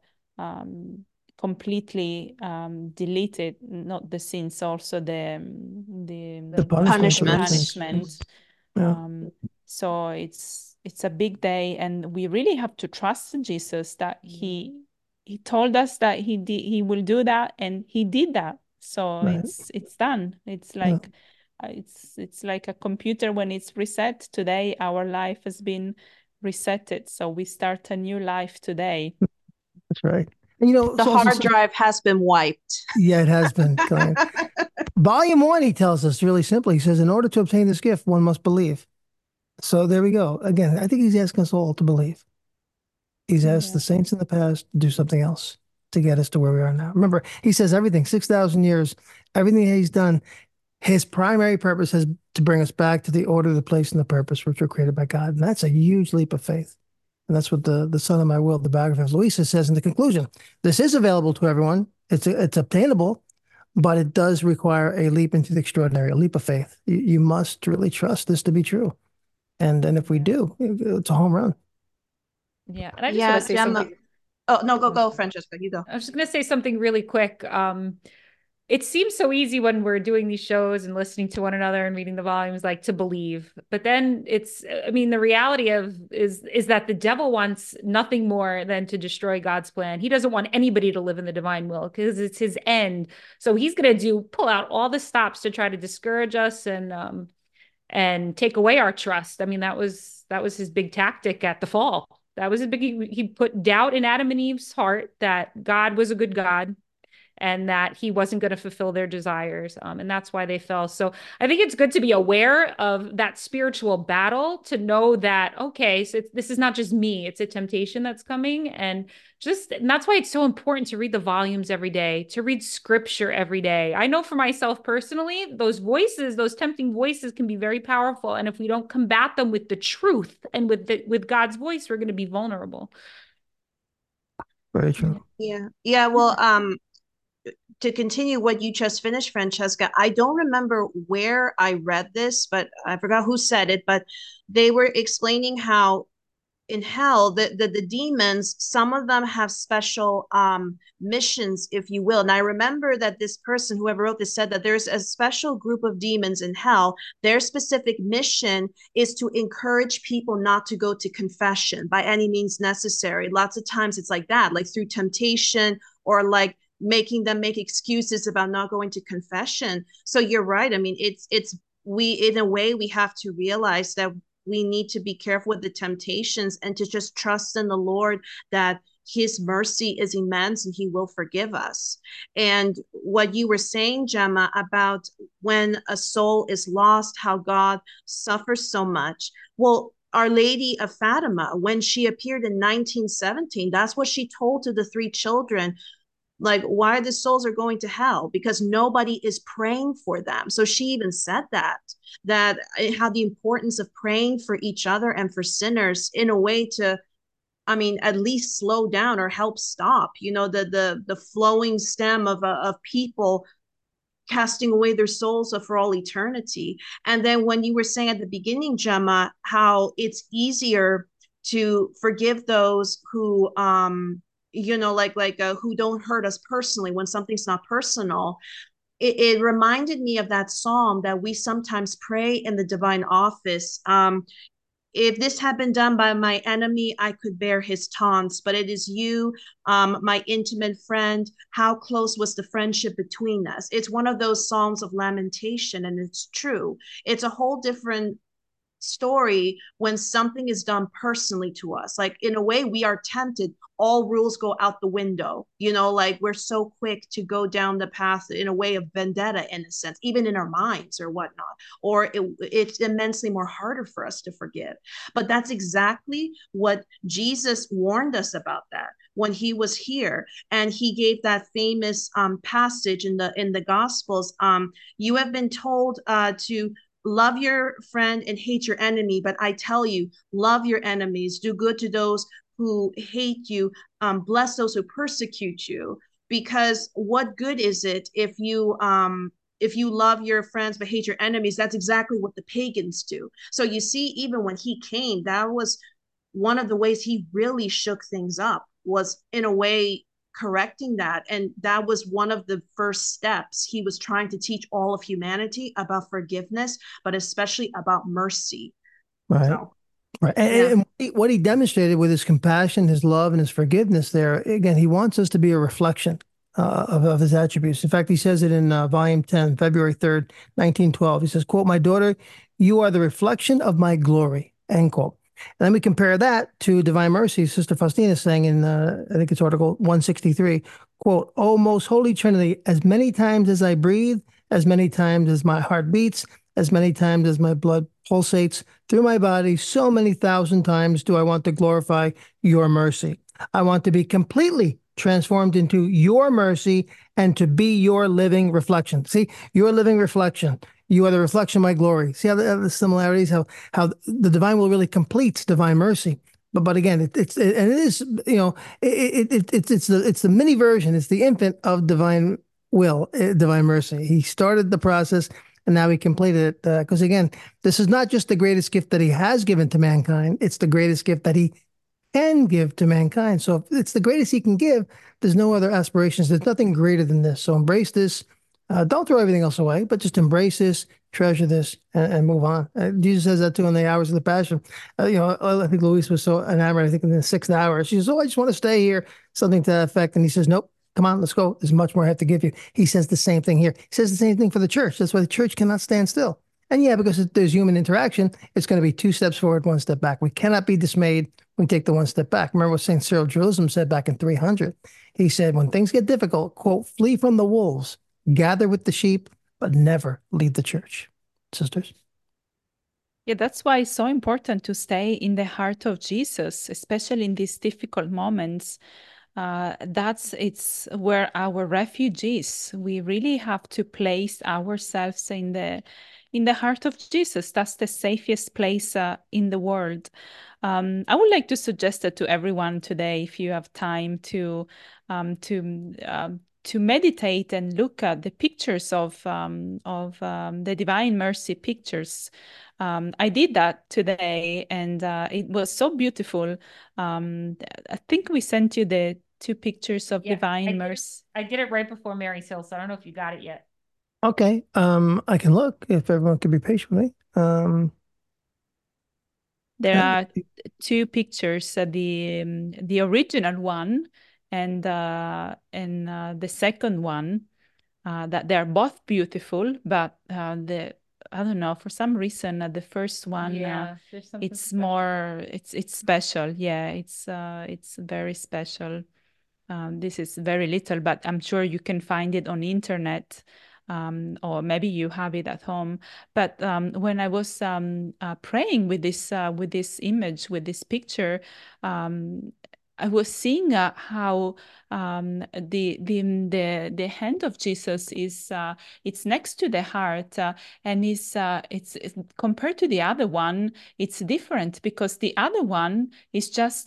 um, completely um, deleted. Not the sins, also the the, The punishment for those things. punishment. Yeah. Um, so it's it's a big day, and we really have to trust in Jesus that he he told us that he did he will do that, and he did that. So Right. it's it's done. It's Yeah. like uh, it's it's like a computer when it's reset. Today our life has been resetted, so we start a new life today. That's right. And you know, The it's also hard so- drive has been wiped. yeah, it has been. Glenn. Volume one, he tells us really simply. He says, in order to obtain this gift, one must believe. So there we go. Again, I think he's asking us all to believe. He's asked Yeah. the saints in the past to do something else to get us to where we are now. Remember, he says everything, six thousand years, everything he's done, his primary purpose is to bring us back to the order, the place, and the purpose which were created by God. And that's a huge leap of faith. And that's what the, the Son of My Will, the biography of Luisa, says in the conclusion. This is available to everyone. It's it's obtainable, but it does require a leap into the extraordinary, a leap of faith. You, you must really trust this to be true. And and if we do, it's a home run. Yeah. And I just Yeah, want to say Gemma. something. Oh, no, go, go, Francesca, you go. I was just going to say something really quick. Um, it seems so easy when we're doing these shows and listening to one another and reading the volumes, like to believe. But then it's, I mean, the reality of is is that the devil wants nothing more than to destroy God's plan. He doesn't want anybody to live in the divine will because it's his end. So he's going to do pull out all the stops to try to discourage us and um and take away our trust. I mean, that was that was his big tactic at the fall. That was a big, he, he put doubt in Adam and Eve's heart that God was a good God and that he wasn't going to fulfill their desires. Um, and that's why they fell. So I think it's good to be aware of that spiritual battle, to know that, okay, so it's, this is not just me, it's a temptation that's coming. And just, and that's why it's so important to read the volumes every day, to read scripture every day. I know for myself personally, those voices, those tempting voices can be very powerful. And if we don't combat them with the truth and with the, with God's voice, we're going to be vulnerable. Very true. Yeah. Yeah. Well, um, to continue what you just finished, Francesca, I don't remember where I read this, but I forgot who said it, but they were explaining how in hell, the, the, the demons, some of them have special um, missions, if you will. And I remember that this person, whoever wrote this, said that there's a special group of demons in hell. Their specific mission is to encourage people not to go to confession by any means necessary. Lots of times it's like that, like through temptation, or like making them make excuses about not going to confession. So you're right. I mean, it's it's we in a way we have to realize that we need to be careful with the temptations and to just trust in the Lord that his mercy is immense and he will forgive us. And what you were saying, Gemma, about when a soul is lost, how God suffers so much. Well, Our Lady of Fatima, when she appeared in nineteen seventeen, that's what she told to the three children. Like, why the souls are going to hell? Because nobody is praying for them. So she even said that, that how the importance of praying for each other and for sinners in a way to, I mean, at least slow down or help stop, you know, the the the flowing stem of uh, of people casting away their souls for all eternity. And then when you were saying at the beginning, Gemma, how it's easier to forgive those who um you know, like like uh, who don't hurt us personally when something's not personal. It, it reminded me of that psalm that we sometimes pray in the divine office. Um, if this had been done by my enemy, I could bear his taunts, but it is you, um, my intimate friend. How close was the friendship between us? It's one of those Psalms of lamentation, and it's true. It's a whole different story when something is done personally to us. Like, in a way, we are tempted, all rules go out the window, you know, like we're so quick to go down the path in a way of vendetta, in a sense, even in our minds or whatnot, or it, it's immensely more harder for us to forgive. But that's exactly what Jesus warned us about, that when he was here, and he gave that famous um, passage in the in the Gospels. Um, you have been told uh, to love your friend and hate your enemy, but I tell you, love your enemies, do good to those who hate you, um, bless those who persecute you. Because what good is it if you um, if you love your friends but hate your enemies? That's exactly what the pagans do. So you see, even when he came, that was one of the ways he really shook things up, was in a way correcting that. And that was one of the first steps. He was trying to teach all of humanity about forgiveness, but especially about mercy. Right. So, right. And, yeah. and what he- what he demonstrated with his compassion, his love, and his forgiveness there, again, he wants us to be a reflection uh, of, of his attributes. In fact, he says it in uh, volume ten, February third, nineteen twelve. He says, quote, "My daughter, you are the reflection of my glory," end quote. And then we compare that to Divine Mercy. Sister Faustina saying in, uh, I think it's article one sixty-three, quote, "O most holy Trinity, as many times as I breathe, as many times as my heart beats, as many times as my blood pulsates through my body, so many thousand times do I want to glorify your mercy. I want to be completely transformed into your mercy and to be your living reflection." See, your living reflection. You are the reflection of my glory. See how the, how the similarities, how how the divine will really completes divine mercy. But but again, it, it's it, and it is, you know, it, it, it it's it's the it's the mini version. It's the infant of divine will, uh, divine mercy. He started the process, and now he completed it. Because uh, again, this is not just the greatest gift that he has given to mankind; it's the greatest gift that he can give to mankind. So if it's the greatest he can give, there's no other aspirations. There's nothing greater than this. So embrace this. Uh, don't throw everything else away, but just embrace this, treasure this, and, and move on. Uh, Jesus says that too in the hours of the Passion. Uh, you know, I think Louise was so enamored. I think in the sixth hour, she says, "Oh, I just want to stay here." Something to that effect. And he says, "Nope. Come on, let's go. There's much more I have to give you." He says the same thing here. He says the same thing for the church. That's why the church cannot stand still. And yeah, because there's human interaction, it's going to be two steps forward, one step back. We cannot be dismayed when we take the one step back. Remember what Saint Cyril of Jerusalem said back in three hundred. He said, when things get difficult, quote, "flee from the wolves, gather with the sheep, but never leave the church." Sisters? Yeah, that's why it's so important to stay in the heart of Jesus, especially in these difficult moments. Uh, that's it's where our refuge is. We really have to place ourselves in the in the heart of Jesus. That's the safest place uh, in the world. Um, I would like to suggest it to everyone today, if you have time to um, to um, to meditate and look at the pictures of um, of um, the Divine Mercy pictures. Um, I did that today, and uh, it was so beautiful. Um, I think we sent you the two pictures of Yeah, Divine I did, Mercy. I did it right before Mary's Hill, so I don't know if you got it yet. Okay. Um, I can look if everyone could be patient with me. Um, There uh, are two pictures, uh, the um, the original one and uh, and uh, the second one. Uh, that they are both beautiful, but uh, the I don't know, for some reason uh, the first one uh, Yeah, there's something it's special. more it's it's special. Yeah, it's uh, it's very special. Um, this is very little, but I'm sure you can find it on the internet, um, or maybe you have it at home. But um, when I was um, uh, praying with this uh, with this image, with this picture, um, I was seeing uh, how um, the the the the hand of Jesus is uh, it's next to the heart, uh, and is uh, it's, it's compared to the other one, it's different because the other one is just uh,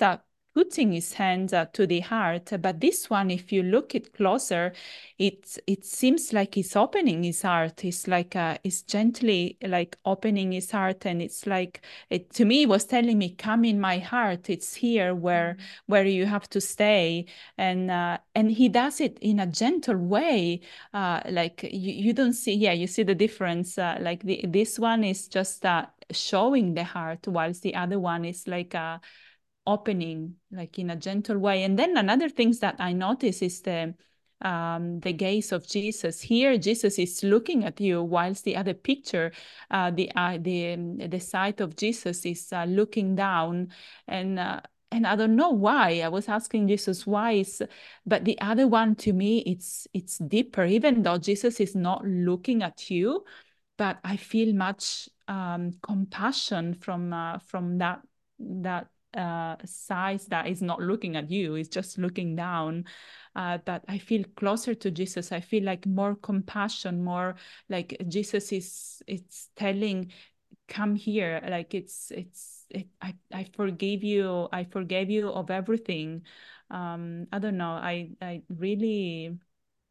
putting his hand uh, to the heart. But this one, if you look it closer, it it seems like he's opening his heart. It's like uh, he's gently like opening his heart, and it's like it to me was telling me, "Come in my heart. It's here where mm-hmm. where you have to stay." And uh, and he does it in a gentle way. Uh, like you you don't see, yeah, you see the difference. Uh, like the this one is just uh, showing the heart, whilst the other one is like a opening, like in a gentle way. And then another things that I notice is the um, the gaze of Jesus. Here, Jesus is looking at you, whilst the other picture, uh, the uh, the um, the side of Jesus is uh, looking down. And uh, and I don't know why. I was asking Jesus why, is, but the other one to me, it's it's deeper. Even though Jesus is not looking at you, but I feel much um, compassion from uh, from that that uh size that is not looking at you, is just looking down. Uh but I feel closer to Jesus. I feel like more compassion, more like Jesus is it's telling, come here, like it's it's it, I, I forgave you, I forgave you of everything. um I don't know, I I really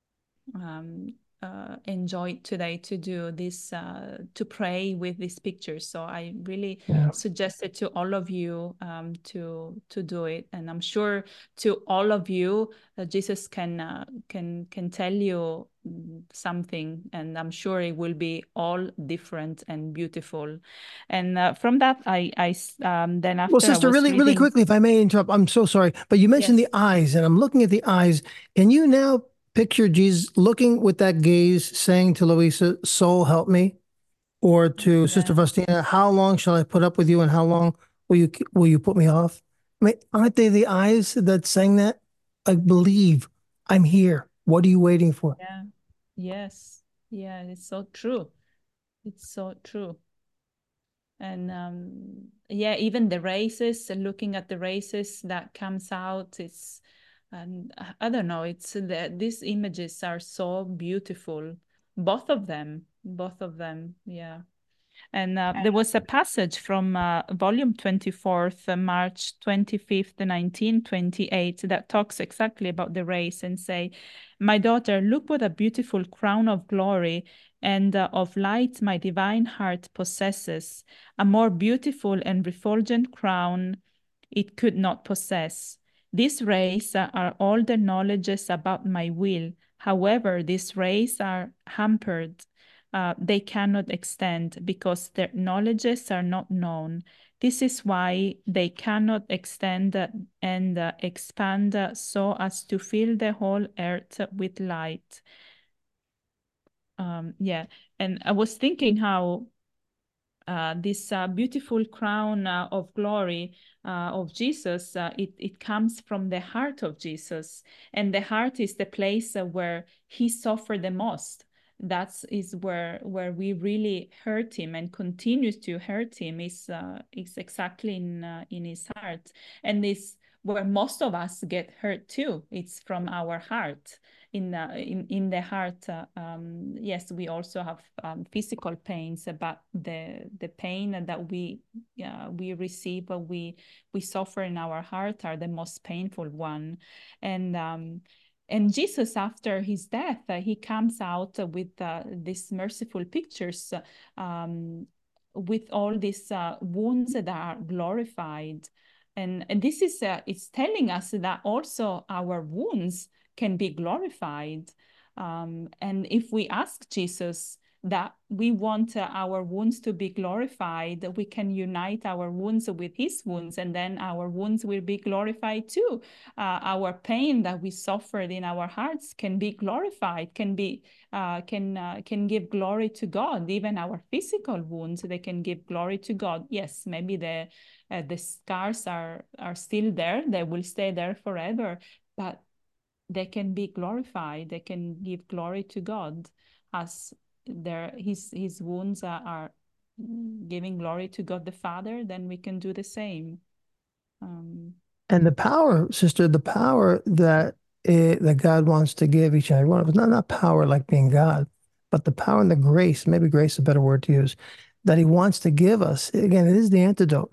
um uh, enjoyed today to do this, uh, to pray with these pictures. So I really yeah. suggested to all of you um, to to do it, and I'm sure to all of you, uh, Jesus can uh, can can tell you something, and I'm sure it will be all different and beautiful. And uh, from that, I I um, then after well, sister, I was really reading... really quickly, if I may interrupt, I'm so sorry, but you mentioned yes. the eyes, and I'm looking at the eyes. Can you now picture Jesus looking with that gaze, saying to Louisa, "Soul, help me," or to yeah. Sister Faustina, "How long shall I put up with you, and how long will you will you put me off?" I mean, aren't they the eyes that saying that? I believe, I'm here. What are you waiting for? Yeah. Yes. Yeah. It's so true. It's so true. And um, yeah, even the races, looking at the races that comes out, it's. And I don't know, it's the, these images are so beautiful, both of them, both of them, yeah. And uh, there was a passage from uh, volume twenty-fourth, uh, March twenty-fifth, nineteen twenty-eight, that talks exactly about the race and say, "My daughter, look what a beautiful crown of glory and uh, of light my divine heart possesses. A more beautiful and refulgent crown it could not possess. These rays are all the knowledges about my will. However, these rays are hampered. Uh, they cannot extend because their knowledges are not known. This is why they cannot extend and uh, expand uh, so as to fill the whole earth with light." Um, yeah, and I was thinking how uh, this uh, beautiful crown uh, of glory uh, of Jesus, uh, it, it comes from the heart of Jesus. And the heart is the place uh, where he suffered the most. That's is where where we really hurt him and continues to hurt him, is uh, is exactly in uh, in his heart. And this where most of us get hurt too. It's from our heart. In, uh, in in the heart, uh, um, yes, we also have um, physical pains, but the the pain that we uh, we receive, uh, we we suffer in our heart, are the most painful one. And um, and Jesus, after his death, uh, he comes out with uh, these merciful pictures, uh, um, with all these uh, wounds that are glorified. And, and this is uh, it's telling us that also our wounds can be glorified. Um, and if we ask Jesus that we want uh, our wounds to be glorified, we can unite our wounds with his wounds, and then our wounds will be glorified too. Uh, our pain that we suffered in our hearts can be glorified, can be uh, can uh, can give glory to God. Even our physical wounds, they can give glory to God. Yes, maybe the uh, the scars are are still there; they will stay there forever, but they can be glorified. They can give glory to God, as their his his wounds are, are giving glory to God the Father. Then we can do the same. Um, and the power, sister, the power that it, that God wants to give each and every one of us, not not power like being God, but the power and the grace. Maybe grace is a better word to use. That he wants to give us. Again, it is the antidote.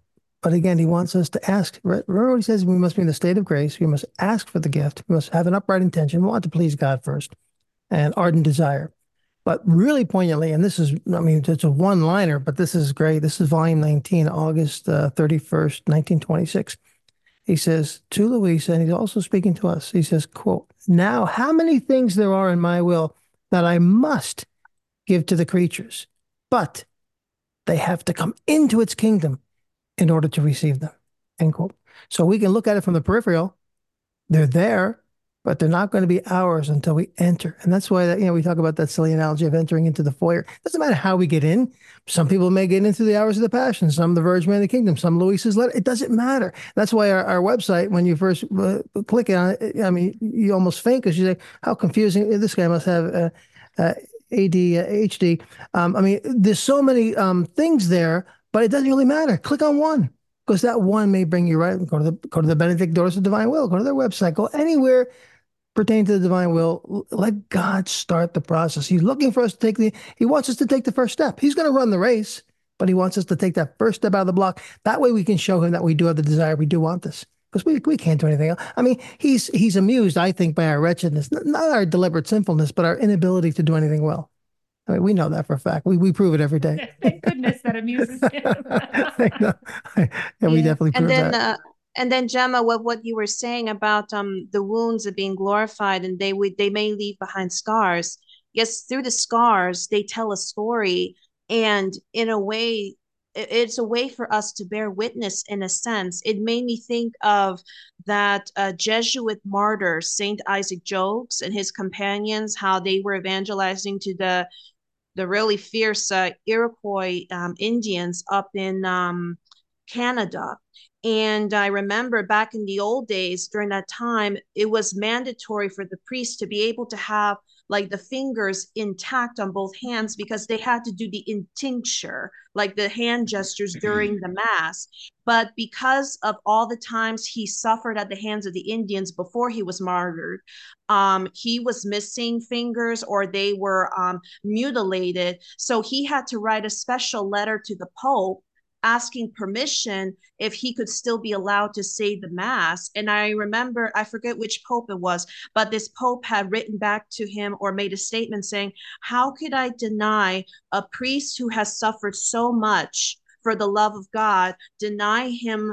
But again, he wants us to ask. Remember what he says, we must be in the state of grace. We must ask for the gift. We must have an upright intention. We want to please God first and ardent desire. But really poignantly, and this is, I mean, it's a one-liner, but this is great. This is volume nineteen, August uh, thirty-first, nineteen twenty-six. He says to Louisa, and he's also speaking to us, he says, quote, "Now, how many things there are in my will that I must give to the creatures, but they have to come into its kingdom in order to receive them," end quote. So we can look at it from the peripheral. They're there, but they're not going to be ours until we enter. And that's why that, you know, we talk about that silly analogy of entering into the foyer. It doesn't matter how we get in. Some people may get in through the hours of the passion, some the Virgin Mary of the Kingdom, some Louisa's letter. It doesn't matter. That's why our, our website, when you first uh, click on it, I mean, you almost faint because you say, how confusing. This guy must have uh, uh, A D, uh, H D. Um, I mean, there's so many um, things there, but it doesn't really matter. Click on one, because that one may bring you right. Go to the go to the Benedict Daughters of Divine Will. Go to their website. Go anywhere pertaining to the divine will. Let God start the process. He's looking for us to take the. He wants us to take the first step. He's going to run the race, but he wants us to take that first step out of the block. That way, we can show him that we do have the desire. We do want this, because we we can't do anything else. I mean, he's he's amused, I think, by our wretchedness, not our deliberate sinfulness, but our inability to do anything well. I mean, we know that for a fact. We we prove it every day. Thank goodness that amuses him. yeah, yeah, we definitely prove and then, that. Uh, and then, Gemma, what, what you were saying about um the wounds of being glorified, and they would they may leave behind scars. Yes, through the scars, they tell a story, and in a way, it's a way for us to bear witness. In a sense, it made me think of that uh, Jesuit martyr, Saint Isaac Jogues, and his companions, how they were evangelizing to the the really fierce uh, Iroquois um, Indians up in um, Canada. And I remember back in the old days, during that time, it was mandatory for the priests to be able to have like the fingers intact on both hands, because they had to do the intincture, like the hand gestures during the mass. But because of all the times he suffered at the hands of the Indians before he was martyred, um, he was missing fingers, or they were um, mutilated. So he had to write a special letter to the Pope asking permission if he could still be allowed to say the mass. And I remember, I forget which pope it was, but this pope had written back to him or made a statement saying, how could I deny a priest who has suffered so much for the love of God, deny him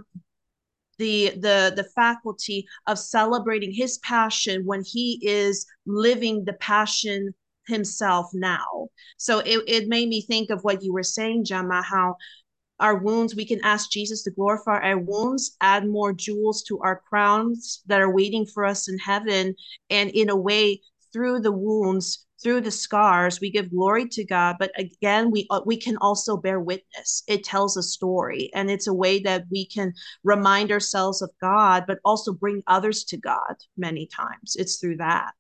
the the the faculty of celebrating his passion when he is living the passion himself now? So it, it made me think of what you were saying, Gemma, how our wounds, we can ask Jesus to glorify our wounds, add more jewels to our crowns that are waiting for us in heaven. And in a way, through the wounds, through the scars, we give glory to God. But again, we uh, we can also bear witness. It tells a story, and it's a way that we can remind ourselves of God, but also bring others to God many times. It's through that.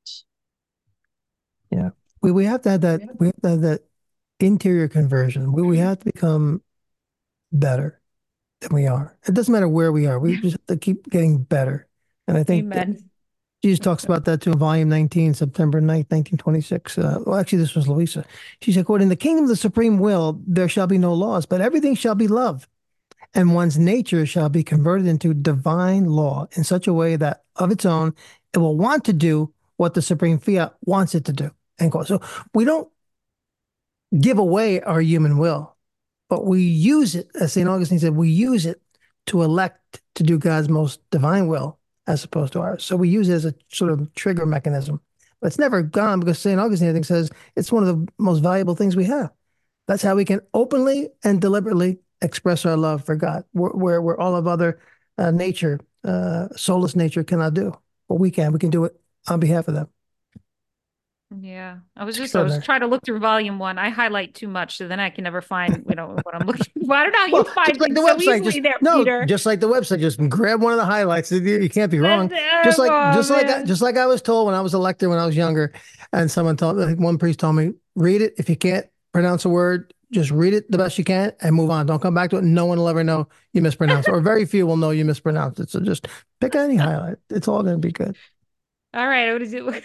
Yeah, we we have to have that. We have to have that interior conversion. We we have to become better than we are. It doesn't matter where we are. We just have to keep getting better. And I think Jesus talks about that too in volume nineteen, September ninth, nineteen twenty-six. Uh, well, actually, this was Louisa. She said, quote, "In the kingdom of the supreme will, there shall be no laws, but everything shall be love. And one's nature shall be converted into divine law in such a way that of its own, it will want to do what the supreme fiat wants it to do." End quote. So we don't give away our human will, but we use it, as Saint Augustine said, we use it to elect to do God's most divine will as opposed to ours. So we use it as a sort of trigger mechanism. But it's never gone, because Saint Augustine, I think, says it's one of the most valuable things we have. That's how we can openly and deliberately express our love for God, where, where, where all of other uh, nature, uh, soulless nature cannot do. But we can. We can do it on behalf of them. Yeah, I was just I was trying to look through volume one. I highlight too much, so then I can never find, you know, what I'm looking for. I don't know how you well, find like the website, so just, there, no, Peter. Just like the website, just grab one of the highlights. You can't be wrong. Just like oh, just man. like I, just like I was told when I was a lector when I was younger, and someone told me, one priest told me, read it. If you can't pronounce a word, just read it the best you can and move on. Don't come back to it. No one will ever know you mispronounced it, or very few will know you mispronounced it. So just pick any highlight. It's all going to be good. All right, what is it?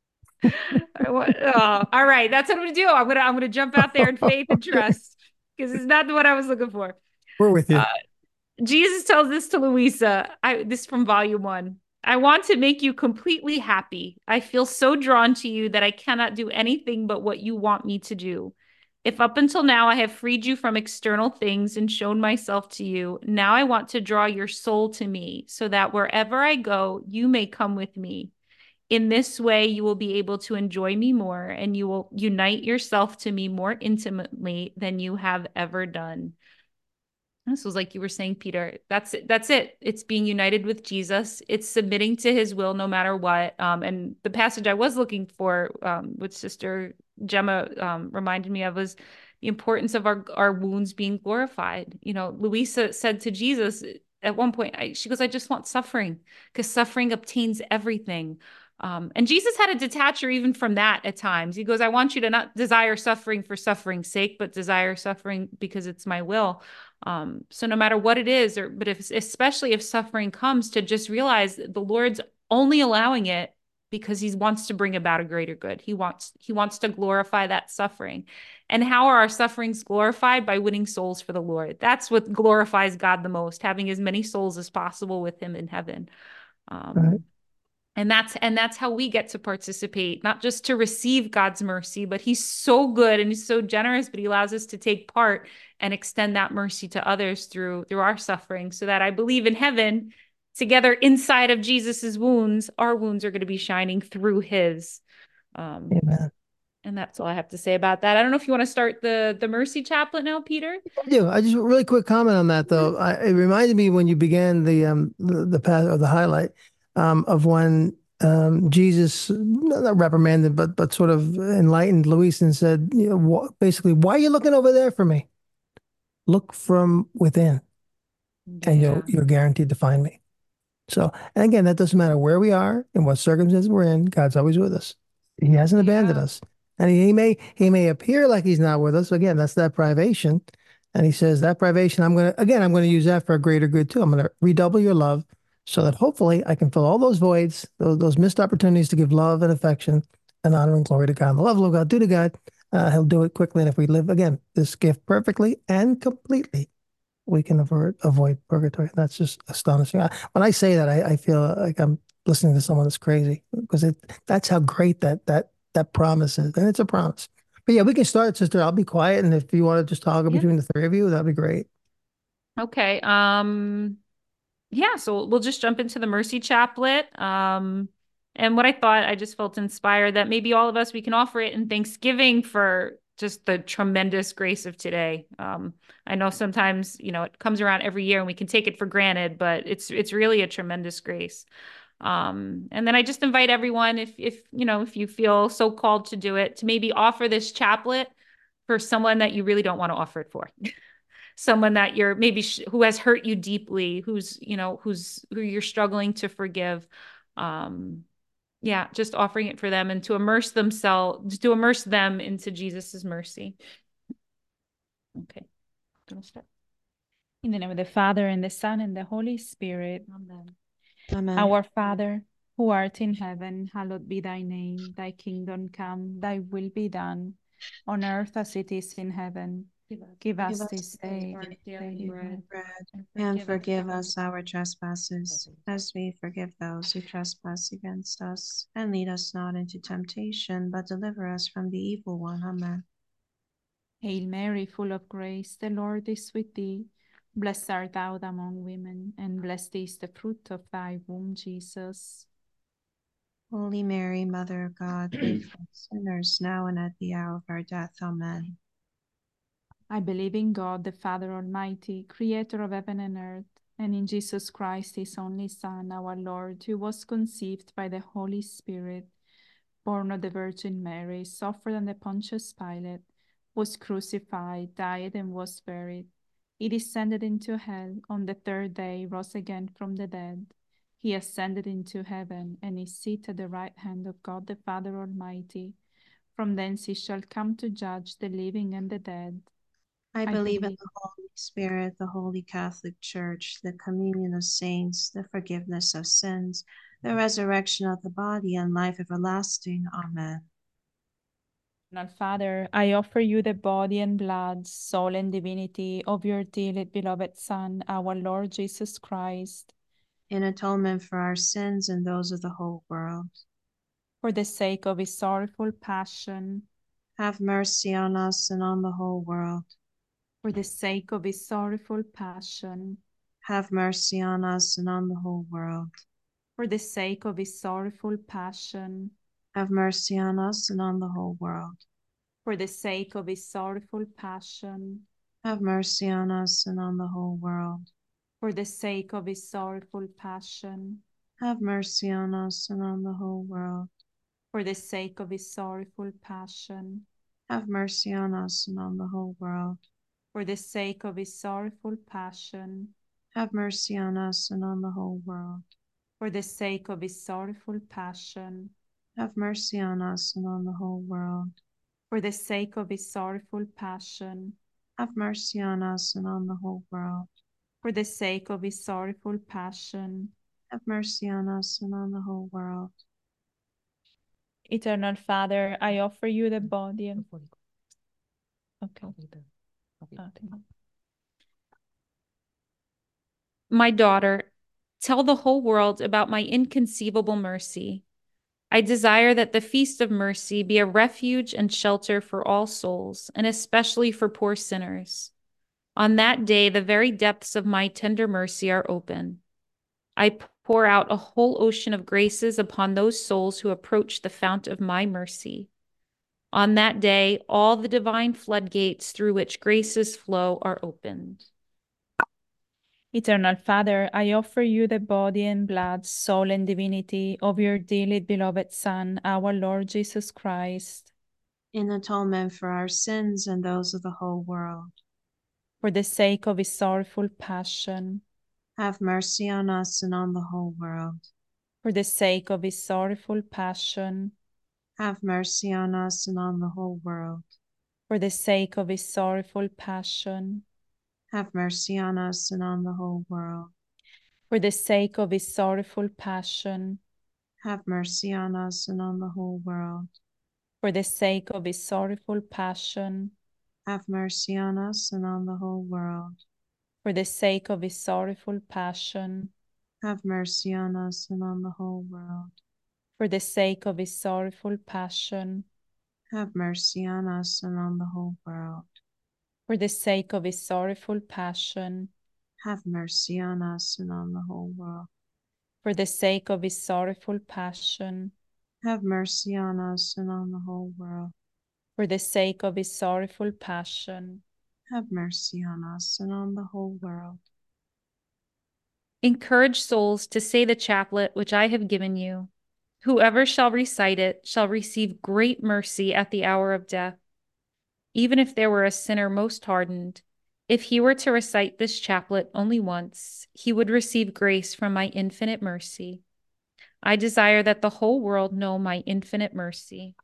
Oh, all right, that's what I'm gonna do. I'm gonna I'm gonna jump out there in faith and trust, because it's not what I was looking for. We're with you. Uh, Jesus tells this to Louisa. I this is from volume one. I want to make you completely happy. I feel so drawn to you that I cannot do anything but what you want me to do. If up until now I have freed you from external things and shown myself to you, now I want to draw your soul to me so that wherever I go, you may come with me. In this way, you will be able to enjoy me more and you will unite yourself to me more intimately than you have ever done. This was like you were saying, Peter. That's it. That's it. It's being united with Jesus. It's submitting to his will no matter what. Um, and the passage I was looking for, um, which Sister Gemma um, reminded me of, was the importance of our, our wounds being glorified. You know, Louisa said to Jesus at one point, I, she goes, I just want suffering because suffering obtains everything. Um, and Jesus had to detach her even from that at times. He goes, I want you to not desire suffering for suffering's sake, but desire suffering because it's my will. Um, so no matter what it is, or but if especially if suffering comes, to just realize that the Lord's only allowing it because he wants to bring about a greater good. He wants he wants to glorify that suffering. And how are our sufferings glorified? By winning souls for the Lord. That's what glorifies God the most, having as many souls as possible with him in heaven. Um, Right. And that's and that's how we get to participate, not just to receive God's mercy, but he's so good and he's so generous, but he allows us to take part and extend that mercy to others through through our suffering, so that I believe in heaven, together inside of Jesus's wounds, our wounds are going to be shining through his. Um, Amen. and that's all I have to say about that. I don't know if you want to start the the mercy chaplet now, Peter. I do. I just really quick comment on that though. I, it reminded me when you began the um the, the path or the highlight um of when um Jesus not reprimanded but but sort of enlightened Luis and said, you know, wh basically, why are you looking over there for me? Look from within, and Yeah. you'll you're guaranteed to find me. So, and again, that doesn't matter where we are and what circumstances we're in. God's always with us. He hasn't abandoned Yeah. us, and he, he may he may appear like he's not with us. Again, that's that privation, and he says that privation. I'm gonna again. I'm gonna use that for a greater good too. I'm gonna redouble your love, so that hopefully I can fill all those voids, those, those missed opportunities to give love and affection and honor and glory to God. And the love of God due to God. Uh, he'll do it quickly, and if we live again this gift perfectly and completely, we can avoid avoid purgatory. That's just astonishing. I, when I say that, I, I feel like I'm listening to someone that's crazy, because it that's how great that that that promise is, and it's a promise. But yeah, we can start, sister. I'll be quiet, and if you want to just talk Yeah. between the three of you, that'd be great. Okay. Um, yeah, so we'll just jump into the mercy chaplet. Um, and what I thought, I just felt inspired that maybe all of us, we can offer it in thanksgiving for just the tremendous grace of today. Um, I know sometimes, you know, it comes around every year and we can take it for granted, but it's it's really a tremendous grace. Um, and then I just invite everyone, if if you know, if you feel so called to do it, to maybe offer this chaplet for someone that you really don't want to offer it for. Someone that you're maybe sh- who has hurt you deeply, who's, you know, who's who you're struggling to forgive. Um, yeah, just offering it for them and to immerse themselves, to immerse them into Jesus's mercy. Okay, gonna start. In the name of the Father, and the Son, and the Holy Spirit. Amen. Amen. Our Father, who art in heaven, hallowed be thy name. Thy kingdom come, thy will be done, on earth as it is in heaven. Give us this day our daily daily bread, bread, and forgive us our trespasses, as we forgive those who trespass against us. And lead us not into temptation, but deliver us from the evil one. Amen. Hail Mary, full of grace, the Lord is with thee. Blessed art thou among women, and blessed is the fruit of thy womb, Jesus. Holy Mary, Mother of God, pray for us sinners, now and at the hour of our death. Amen. I believe in God, the Father Almighty, creator of heaven and earth, and in Jesus Christ, his only Son, our Lord, who was conceived by the Holy Spirit, born of the Virgin Mary, suffered under Pontius Pilate, was crucified, died, and was buried. He descended into hell. On the third day, rose again from the dead. He ascended into heaven, and is seated at the right hand of God the Father Almighty. From thence he shall come to judge the living and the dead. I I believe in believe- the Holy Spirit, the Holy Catholic Church, the communion of saints, the forgiveness of sins, the resurrection of the body, and life everlasting. Amen. Eternal Father, I offer you the body and blood, soul and divinity of your dearly beloved Son, our Lord Jesus Christ, in atonement for our sins and those of the whole world. for the sake of his sorrowful passion, Have mercy on us and on the whole world. for the sake of his sorrowful passion, Have mercy on us and on the whole world. for the sake of his sorrowful passion, Have mercy on us and on the whole world. for the sake of his sorrowful passion, Have mercy on us and on the whole world. for the sake of his sorrowful passion, Have mercy on us and on the whole world. for the sake of his sorrowful passion, Have mercy on us and on the whole world. for the sake of his sorrowful passion, Have mercy on us and on the whole world. for the sake of his sorrowful passion, Have mercy on us and on the whole world. for the sake of his sorrowful passion, Have mercy on us and on the whole world. for the sake of his sorrowful passion. Have mercy on us and on the whole world. Eternal Father, I offer you the body and okay. Okay. My daughter, tell the whole world about my inconceivable mercy. I desire that the Feast of Mercy be a refuge and shelter for all souls, and especially for poor sinners. On that day, the very depths of my tender mercy are open. I pour out a whole ocean of graces upon those souls who approach the fount of my mercy. On that day, all the divine floodgates through which graces flow are opened. Eternal Father, I offer you the body and blood, soul and divinity of your dearly beloved Son, our Lord Jesus Christ, In atonement for our sins and those of the whole world. for the sake of his sorrowful passion, Have mercy on us and on the whole world. for the sake of his sorrowful passion, Have mercy on us and on the whole world. for the sake of his sorrowful passion, Have mercy on us and on the whole world. for the sake of his sorrowful passion, Have mercy on us and on the whole world. for the sake of his sorrowful passion, Have mercy on us and on the whole world. for the sake of his sorrowful passion, Have mercy on us and on the whole world. for the sake of his sorrowful passion, Have mercy on us and on the whole world. for the sake of his sorrowful passion, Have mercy on us and on the whole world. for the sake of his sorrowful passion, Have mercy on us and on the whole world. for the sake of his sorrowful passion. Have mercy on us and on the whole world. Encourage souls to say the chaplet which I have given you. Whoever shall recite it shall receive great mercy at the hour of death. Even if there were a sinner most hardened, if he were to recite this chaplet only once, he would receive grace from my infinite mercy. I desire that the whole world know my infinite mercy.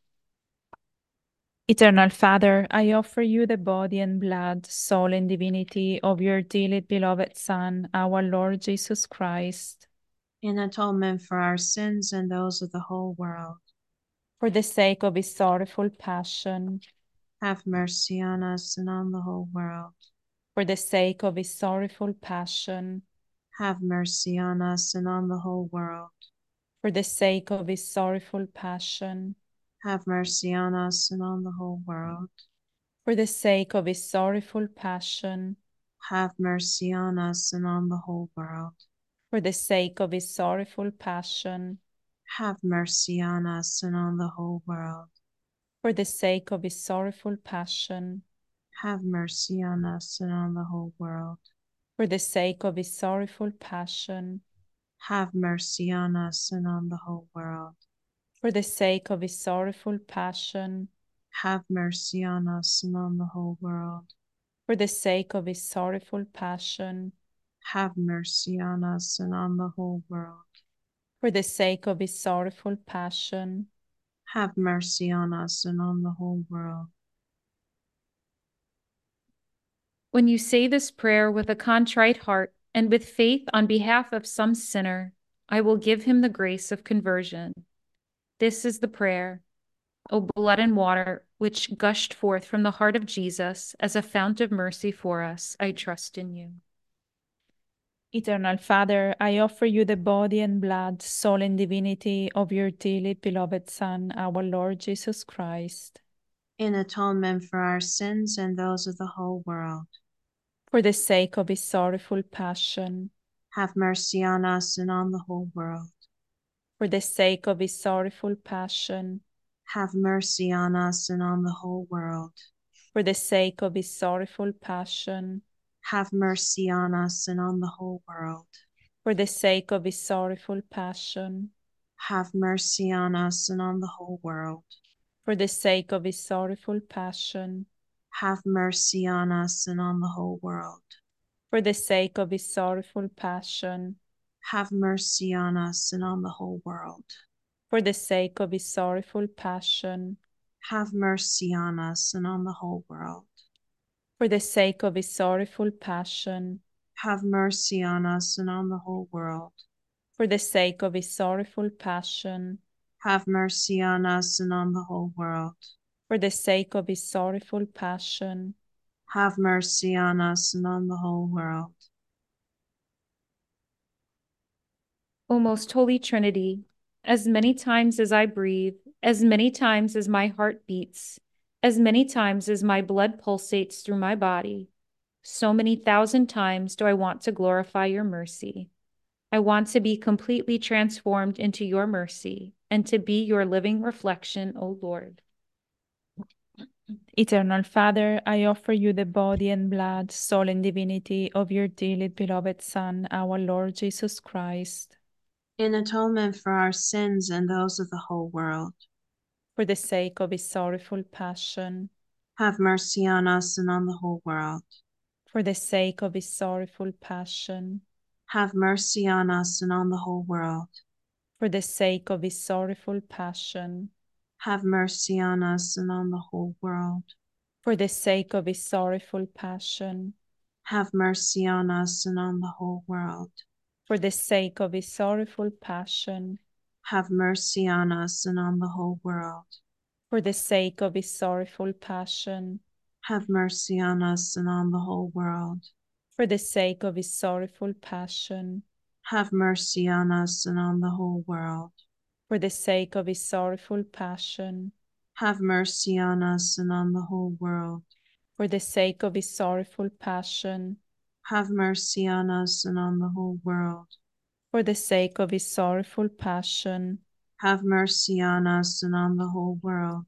Eternal Father, I offer you the body and blood, soul and divinity of your dearly beloved Son, our Lord Jesus Christ, In atonement for our sins and those of the whole world. for the sake of his sorrowful passion, Have mercy on us and on the whole world. for the sake of his sorrowful passion, Have mercy on us and on the whole world. for the sake of his sorrowful passion, Have mercy on us and on the whole world. for the sake of his sorrowful passion, Have mercy on us and on the whole world. for the sake of his sorrowful passion, Have mercy on us and on the whole world. for the sake of his sorrowful passion, Have mercy on us and on the whole world. for the sake of his sorrowful passion, Have mercy on us and on the whole world. for the sake of his sorrowful passion, Have mercy on us and on the whole world. for the sake of his sorrowful passion, Have mercy on us and on the whole world. for the sake of his sorrowful passion, Have mercy on us and on the whole world. When you say this prayer with a contrite heart and with faith on behalf of some sinner, I will give him the grace of conversion. This is the prayer. O blood and water, which gushed forth from the heart of Jesus as a fount of mercy for us, I trust in you. Eternal Father, I offer you the body and blood, soul and divinity of your dearly beloved Son, our Lord Jesus Christ, in atonement for our sins and those of the whole world. for the sake of his sorrowful passion, Have mercy on us and on the whole world. for the sake of his sorrowful passion, Have mercy on us and on the whole world. for the sake of his sorrowful passion, Have mercy on us and on the whole world. for the sake of his sorrowful passion, Have mercy on us and on the whole world. for the sake of his sorrowful passion, Have mercy on us and on the whole world. for the sake of his sorrowful passion, Have mercy on us and on the whole world. for the sake of his sorrowful passion, Have mercy on us and on the whole world. for the sake of his sorrowful passion, Have mercy on us and on the whole world. for the sake of his sorrowful passion, Have mercy on us and on the whole world. for the sake of his sorrowful passion, Have mercy on us and on the whole world. O most holy Trinity, as many times as I breathe, as many times as my heart beats, as many times as my blood pulsates through my body, so many thousand times do I want to glorify your mercy. I want to be completely transformed into your mercy and to be your living reflection, O Lord. Eternal Father, I offer you the body and blood, soul and divinity of your dearly beloved Son, our Lord Jesus Christ, in atonement for our sins and those of the whole world. for the sake of his sorrowful passion, Have mercy on us and on the whole world. for the sake of his sorrowful passion, Have mercy on us and on the whole world. for the sake of his sorrowful passion, Have mercy on us and on the whole world. for the sake of his sorrowful passion, Have mercy on us and on the whole world. for the sake of his sorrowful passion, Have mercy on us and on the whole world. for the sake of his sorrowful passion, Have mercy on us and on the whole world. for the sake of his sorrowful passion, Have mercy on us and on the whole world. for the sake of his sorrowful passion, Have mercy on us and on the whole world. for the sake of his sorrowful passion, Have mercy on us and on the whole world. for the sake of his sorrowful passion, Have mercy on us and on the whole world.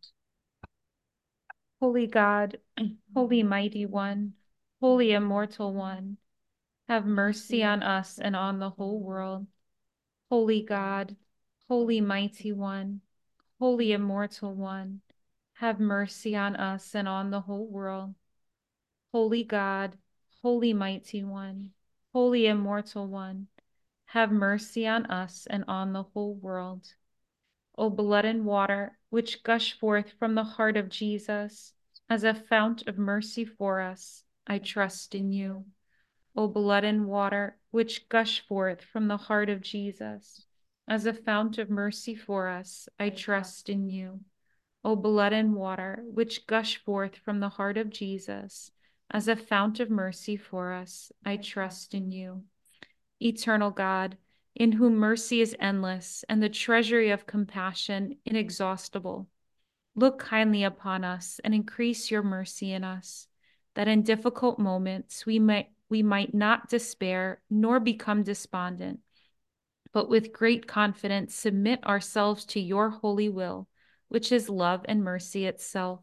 Holy God, Holy Mighty One, Holy Immortal One, have mercy on us and on the whole world. Holy God, Holy Mighty One, Holy Immortal One, have mercy on us and on the whole world. Holy God, Holy Mighty One, Holy Immortal One, have mercy on us and on the whole world. O blood and water, which gush forth from the heart of Jesus as a fount of mercy for us, I trust in you. O blood and water, which gush forth from the heart of Jesus as a fount of mercy for us, I trust in you. O blood and water, which gush forth from the heart of Jesus as a fount of mercy for us, I trust in you. Eternal God, in whom mercy is endless and the treasury of compassion inexhaustible, look kindly upon us and increase your mercy in us, that in difficult moments we might, we might not despair nor become despondent, but with great confidence submit ourselves to your holy will, which is love and mercy itself.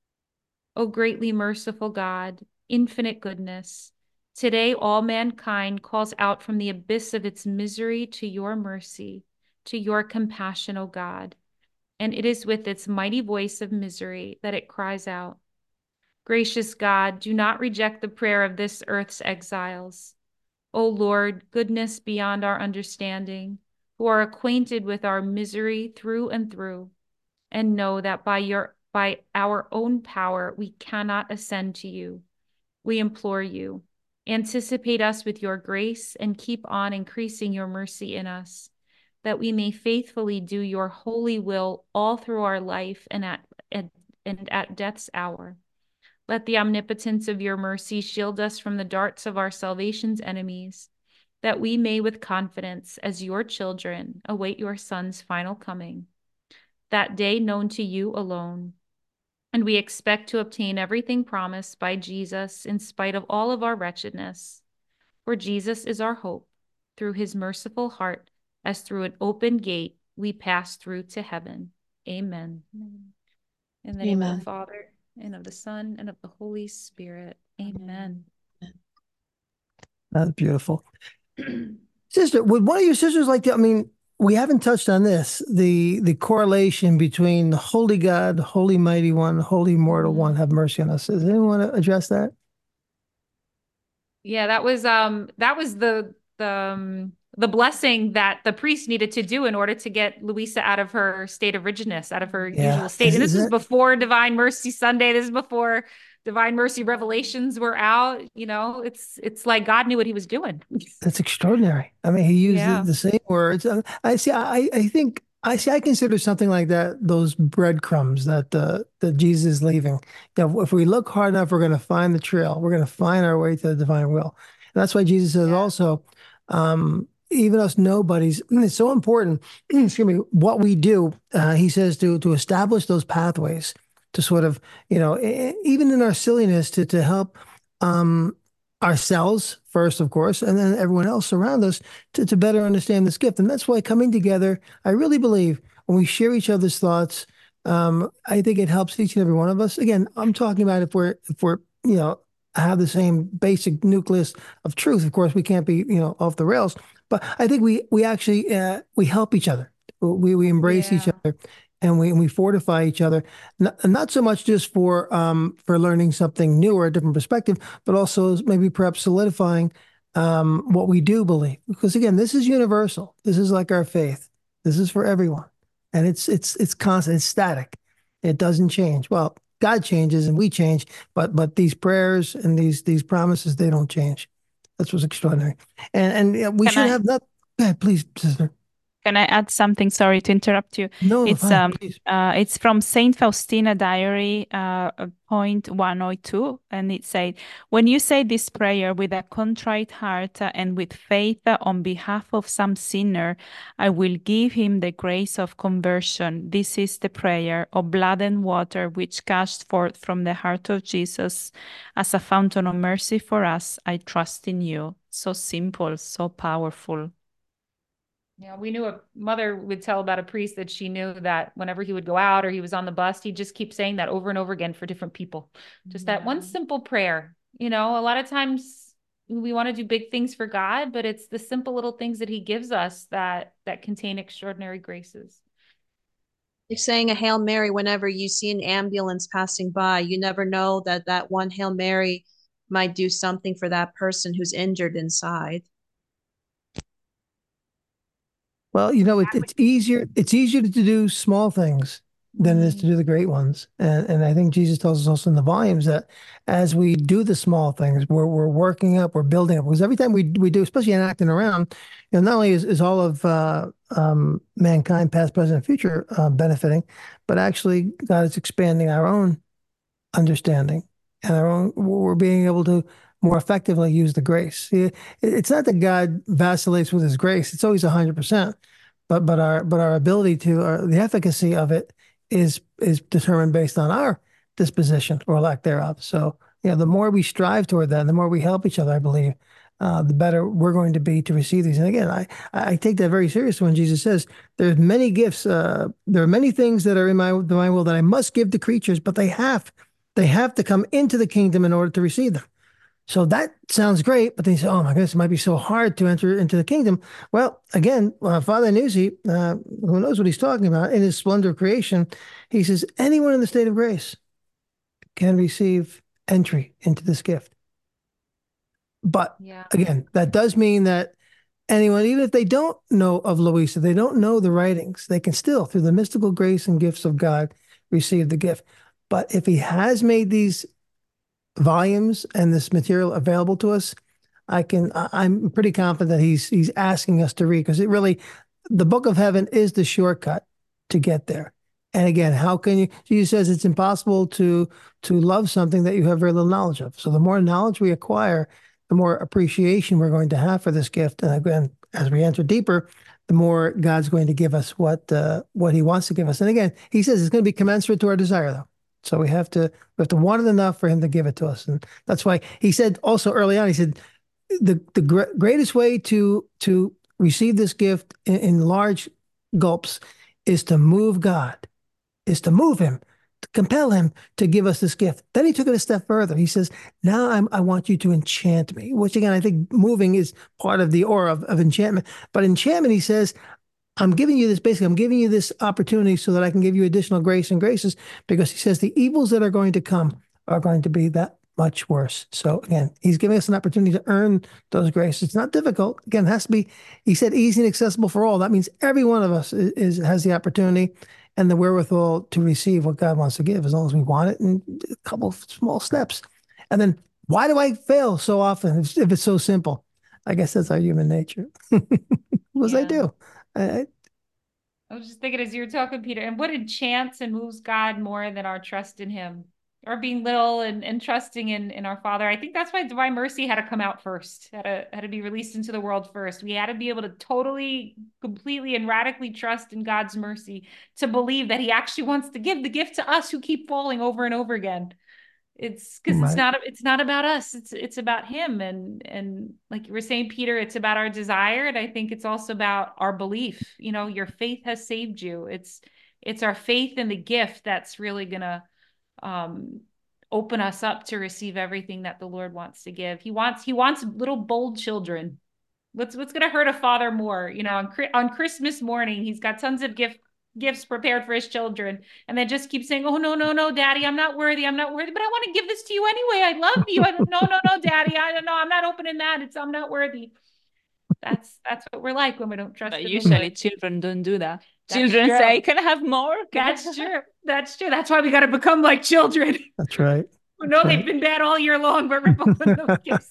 O greatly merciful God, infinite goodness, today all mankind calls out from the abyss of its misery to your mercy, to your compassion, O God, and it is with its mighty voice of misery that it cries out. Gracious God, do not reject the prayer of this earth's exiles. O Lord, goodness beyond our understanding, who are acquainted with our misery through and through, and know that by your by our own power we cannot ascend to you. We implore you, anticipate us with your grace and keep on increasing your mercy in us, that we may faithfully do your holy will all through our life and at and, and at death's hour. Let the omnipotence of your mercy shield us from the darts of our salvation's enemies, that we may with confidence, as your children, await your Son's final coming, that day known to you alone. And we expect to obtain everything promised by Jesus in spite of all of our wretchedness. For Jesus is our hope. Through his merciful heart, as through an open gate, we pass through to heaven. Amen. In the name Amen. of the Father, and of the Son, and of the Holy Spirit. Amen. That's beautiful. Sister, would one of your sisters like to, I mean, we haven't touched on this, the the correlation between the holy God, the holy mighty one, the holy immortal Mhm. one, have mercy on us. Does anyone want to address that? Yeah, that was um that was the the um, the blessing that the priest needed to do in order to get Louisa out of her state of rigidness, out of her Yeah. usual state. Is- And this is was it- before Divine Mercy Sunday. This is before Divine Mercy Revelations were out. You know, it's it's like God knew what he was doing. That's extraordinary. I mean, he used Yeah. the, the same words. Uh, I see. I, I think. I see. I consider something like that those breadcrumbs that uh, that Jesus is leaving. You know, if we look hard enough, we're going to find the trail. We're going to find our way to the divine will. And that's why Jesus says Yeah. also, um, even us nobodies. It's so important. Excuse me. What we do, uh, he says, to to establish those pathways to sort of, you know, e- e- even in our silliness, to to help. Um, ourselves first, of course, and then everyone else around us to, to better understand this gift. And that's why coming together, I really believe when we share each other's thoughts, um, I think it helps each and every one of us. Again, I'm talking about if we're if we're, you know, have the same basic nucleus of truth. Of course, we can't be, you know, off the rails. But I think we we actually uh, we help each other. We we embrace each Yeah. other and we and we fortify each other. Not, not so much just for um for learning something new or a different perspective, but also maybe perhaps solidifying um what we do believe. Because again, this is universal. This is like our faith. This is for everyone. And it's it's it's constant, it's static. It doesn't change. Well, God changes and we change, but but these prayers and these these promises, they don't change. That's what's extraordinary. And and yeah, we Can should I have that. Go ahead, please, sister. can I add something? Sorry to interrupt you. No, no, It's fine, um please. uh it's from Saint Faustina Diary, uh uh, point one oh two, and it said, when you say this prayer with a contrite heart uh, and with faith uh, on behalf of some sinner, I will give him the grace of conversion. This is the prayer of blood and water which gushed forth from the heart of Jesus as a fountain of mercy for us. I trust in you. So simple, so powerful. Yeah, we knew a mother would tell about a priest that she knew that whenever he would go out or he was on the bus, he'd just keep saying that over and over again for different people. Just that one Yeah. simple prayer. You know, a lot of times we want to do big things for God, but it's the simple little things that he gives us that that contain extraordinary graces. Like saying a Hail Mary whenever you see an ambulance passing by. You never know that that one Hail Mary might do something for that person who's injured inside. Well, you know, it, it's easier. It's easier to do small things than it is to do the great ones. And and I think Jesus tells us also in the volumes that as we do the small things, we're we're working up, we're building up. Because every time we we do, especially in acting around, you know, not only is, is all of uh, um, mankind, past, present, and future, uh, benefiting, but actually God is expanding our own understanding and our own. We're being able to more effectively use the grace. See, it- It's not that God vacillates with His grace; it's always a hundred percent. But but our but our ability to our, the efficacy of it is is determined based on our disposition or lack thereof. So you know, the more we strive toward that, the more we help each other, I believe, uh, the better we're going to be to receive these. And again, I I take that very seriously when Jesus says, "There's many gifts. Uh, there are many things that are in my my will that I must give to creatures, but they have they have to come into the kingdom in order to receive them." So that sounds great, but then you say, "Oh my goodness, it might be so hard to enter into the kingdom." Well, again, uh, Father Nuzzi, uh, who knows what he's talking about in his splendor of creation, he says anyone in the state of grace can receive entry into this gift. But Yeah. again, that does mean that anyone, even if they don't know of Louisa, they don't know the writings, they can still, through the mystical grace and gifts of God, receive the gift. But if he has made these volumes and this material available to us, I can, I- am pretty confident that he's he's asking us to read because it really, the book of heaven is the shortcut to get there. And again, how can you, Jesus says it's impossible to, to love something that you have very little knowledge of. So the more knowledge we acquire, the more appreciation we're going to have for this gift. And again, as we enter deeper, the more God's going to give us what, uh, what he wants to give us. And again, he says it's going to be commensurate to our desire though. So we have to, we have to want it enough for him to give it to us. And that's why he said also early on, he said, the, the gr greatest way to, to receive this gift in, in large gulps is to move God, is to move him, to compel him to give us this gift. Then he took it a step further. He says, now I'm, I want you to enchant me, which again, I think moving is part of the aura of, of enchantment. But enchantment, he says, I'm giving you this, basically, I'm giving you this opportunity so that I can give you additional grace and graces, because he says the evils that are going to come are going to be that much worse. So again, he's giving us an opportunity to earn those graces. It's not difficult. Again, it has to be, he said, easy and accessible for all. That means every one of us is, is has the opportunity and the wherewithal to receive what God wants to give, as long as we want it in a couple of small steps. And then, why do I fail so often if, if it's so simple? I guess that's our human nature. What Yeah. I do? I, I was just thinking as you were talking, Peter, and what enchants and moves God more than our trust in him, or being little and, and trusting in, in our Father. I think that's why Divine Mercy had to come out first, had to, had to be released into the world first. We had to be able to totally, completely, and radically trust in God's mercy to believe that he actually wants to give the gift to us who keep falling over and over again. It's because Right. it's not it's not about us. It's it's about him. And and like you were saying, Peter, it's about our desire. And I think it's also about our belief. You know, your faith has saved you. It's it's our faith in the gift that's really gonna um open us up to receive everything that the Lord wants to give. He wants he wants little bold children. What's what's gonna hurt a father more? You know, on on Christmas morning, he's got tons of gift gifts prepared for his children, and they just keep saying, oh no no no daddy, I'm not worthy, I'm not worthy, but I want to give this to you anyway, I love you. I don't, no no no daddy, I don't know, I'm not opening that, it's I'm not worthy. That's that's what we're like when we don't trust. But in usually the children don't do that. That's Children true. say, can I have more? Can That's I... true. That's true. That's why we got to become like children. That's right. We know they've been bad all year long, but we're opening those gifts.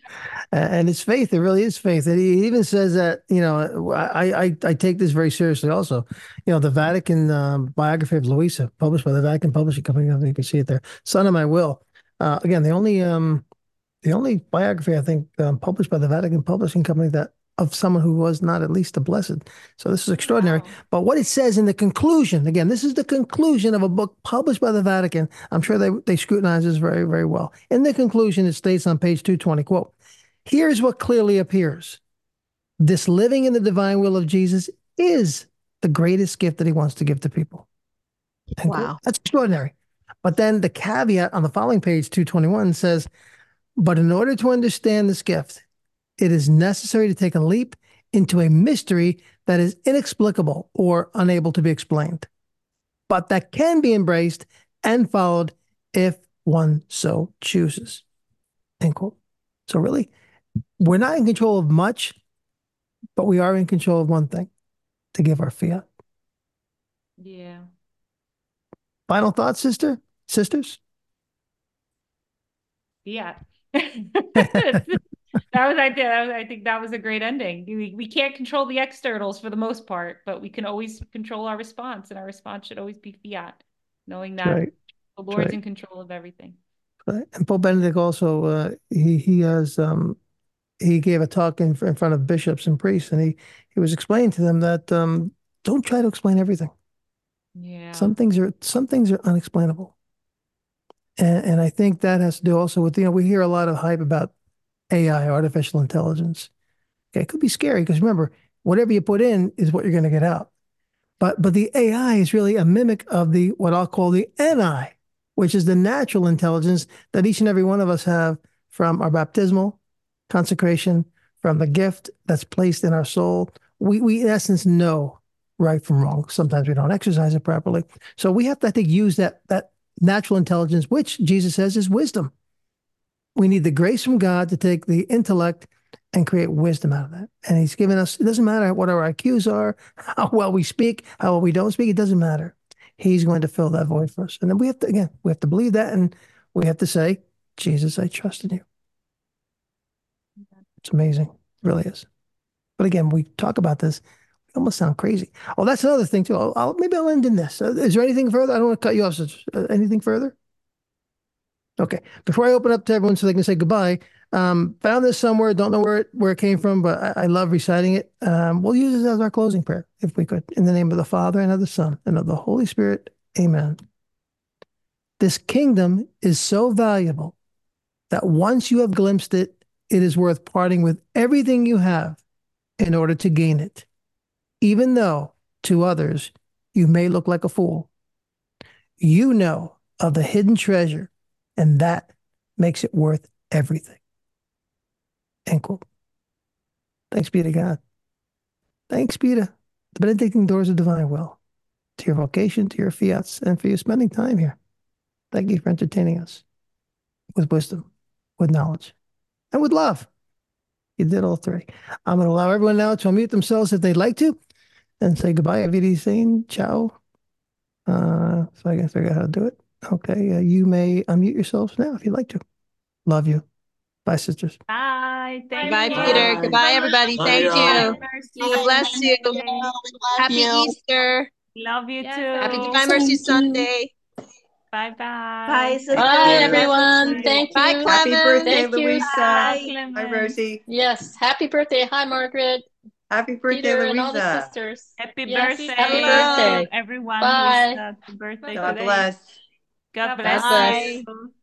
And it's faith. It really is faith. And he even says that, you know, I, I, I take this very seriously also. You know, the Vatican um, biography of Luisa, published by the Vatican Publishing Company, you can see it there. Son of My Will. Uh, again, the only um, the only biography, I think, um, published by the Vatican Publishing Company that of someone who was not at least a blessed. So this is extraordinary. Wow. But what it says in the conclusion, again, this is the conclusion of a book published by the Vatican. I'm sure they, they scrutinize this very, very well. In the conclusion, it states on page two twenty, quote, here's what clearly appears. This living in the divine will of Jesus is the greatest gift that he wants to give to people. And Wow. that's extraordinary. But then the caveat on the following page, two twenty-one, says, but in order to understand this gift, it is necessary to take a leap into a mystery that is inexplicable or unable to be explained, but that can be embraced and followed if one so chooses. End quote. So really, we're not in control of much, but we are in control of one thing, to give our fiat. Yeah. Final thoughts, sister? Sisters? Yeah. That was I did. That was, I think that was a great ending. We, we can't control the externals for the most part, but we can always control our response, and our response should always be fiat, knowing that Right. the Lord's right. in control of everything. Right. And Pope Benedict also, uh, he he has um, he gave a talk in in front of bishops and priests, and he he was explaining to them that um, don't try to explain everything. Yeah. Some things are some things are unexplainable, and and I think that has to do also with, you know, we hear a lot of hype about A I, artificial intelligence. Okay, it could be scary because remember, whatever you put in is what you're going to get out. But but the A I is really a mimic of the what I'll call the N I, which is the natural intelligence that each and every one of us have from our baptismal consecration, from the gift that's placed in our soul. We we in essence know right from wrong. Sometimes we don't exercise it properly. So we have to, I think, use that that natural intelligence, which Jesus says is wisdom. We need the grace from God to take the intellect and create wisdom out of that. And he's given us, it doesn't matter what our I Qs are, how well we speak, how well we don't speak, it doesn't matter. He's going to fill that void for us. And then we have to, again, we have to believe that, and we have to say, Jesus, I trust in you. It's amazing. It really is. But again, we talk about this. almost sound crazy. Oh, that's another thing too. I'll, I'll maybe I'll end in this. Uh, is there anything further? I don't want to cut you off. So, uh, anything further? Okay. Before I open up to everyone so they can say goodbye, um, found this somewhere. Don't know where it where it came from, but I, I love reciting it. Um, we'll use this as our closing prayer, if we could. In the name of the Father and of the Son and of the Holy Spirit. Amen. This kingdom is so valuable that once you have glimpsed it, it is worth parting with everything you have in order to gain it, even though to others you may look like a fool. You know of the hidden treasure, and that makes it worth everything. End quote. Thanks be to God. Thanks be to the Benedictine Doors of Divine Will, to your vocation, to your fiats, and for you spending time here. Thank you for entertaining us with wisdom, with knowledge, and with love. You did all three. I'm going to allow everyone now to unmute themselves if they'd like to and say goodbye. Avidi saying ciao. Uh, so I can figure out how to do it. Okay. Uh, you may unmute yourselves now if you'd like to. Love you. Bye, sisters. Bye. Thank Bye, you. Peter. Bye. Goodbye, everybody. Bye, Thank y'all. you. God bless you. Happy Easter. Love you Yes, too. Happy Divine Mercy Sunday. Bye bye. Bye, sisters. Bye, everyone. Thank Bye, you. Happy Clement. birthday, Thank you. Louisa. Bye, Hi, Clement. Rosie. Yes. Happy birthday. Hi, Margaret, Happy birthday, Peter, and all the Louisa. sisters. Happy Yes. birthday. Happy Hello. birthday. Everyone Bye. who's uh, birthday God today. bless. God God bless bless. you.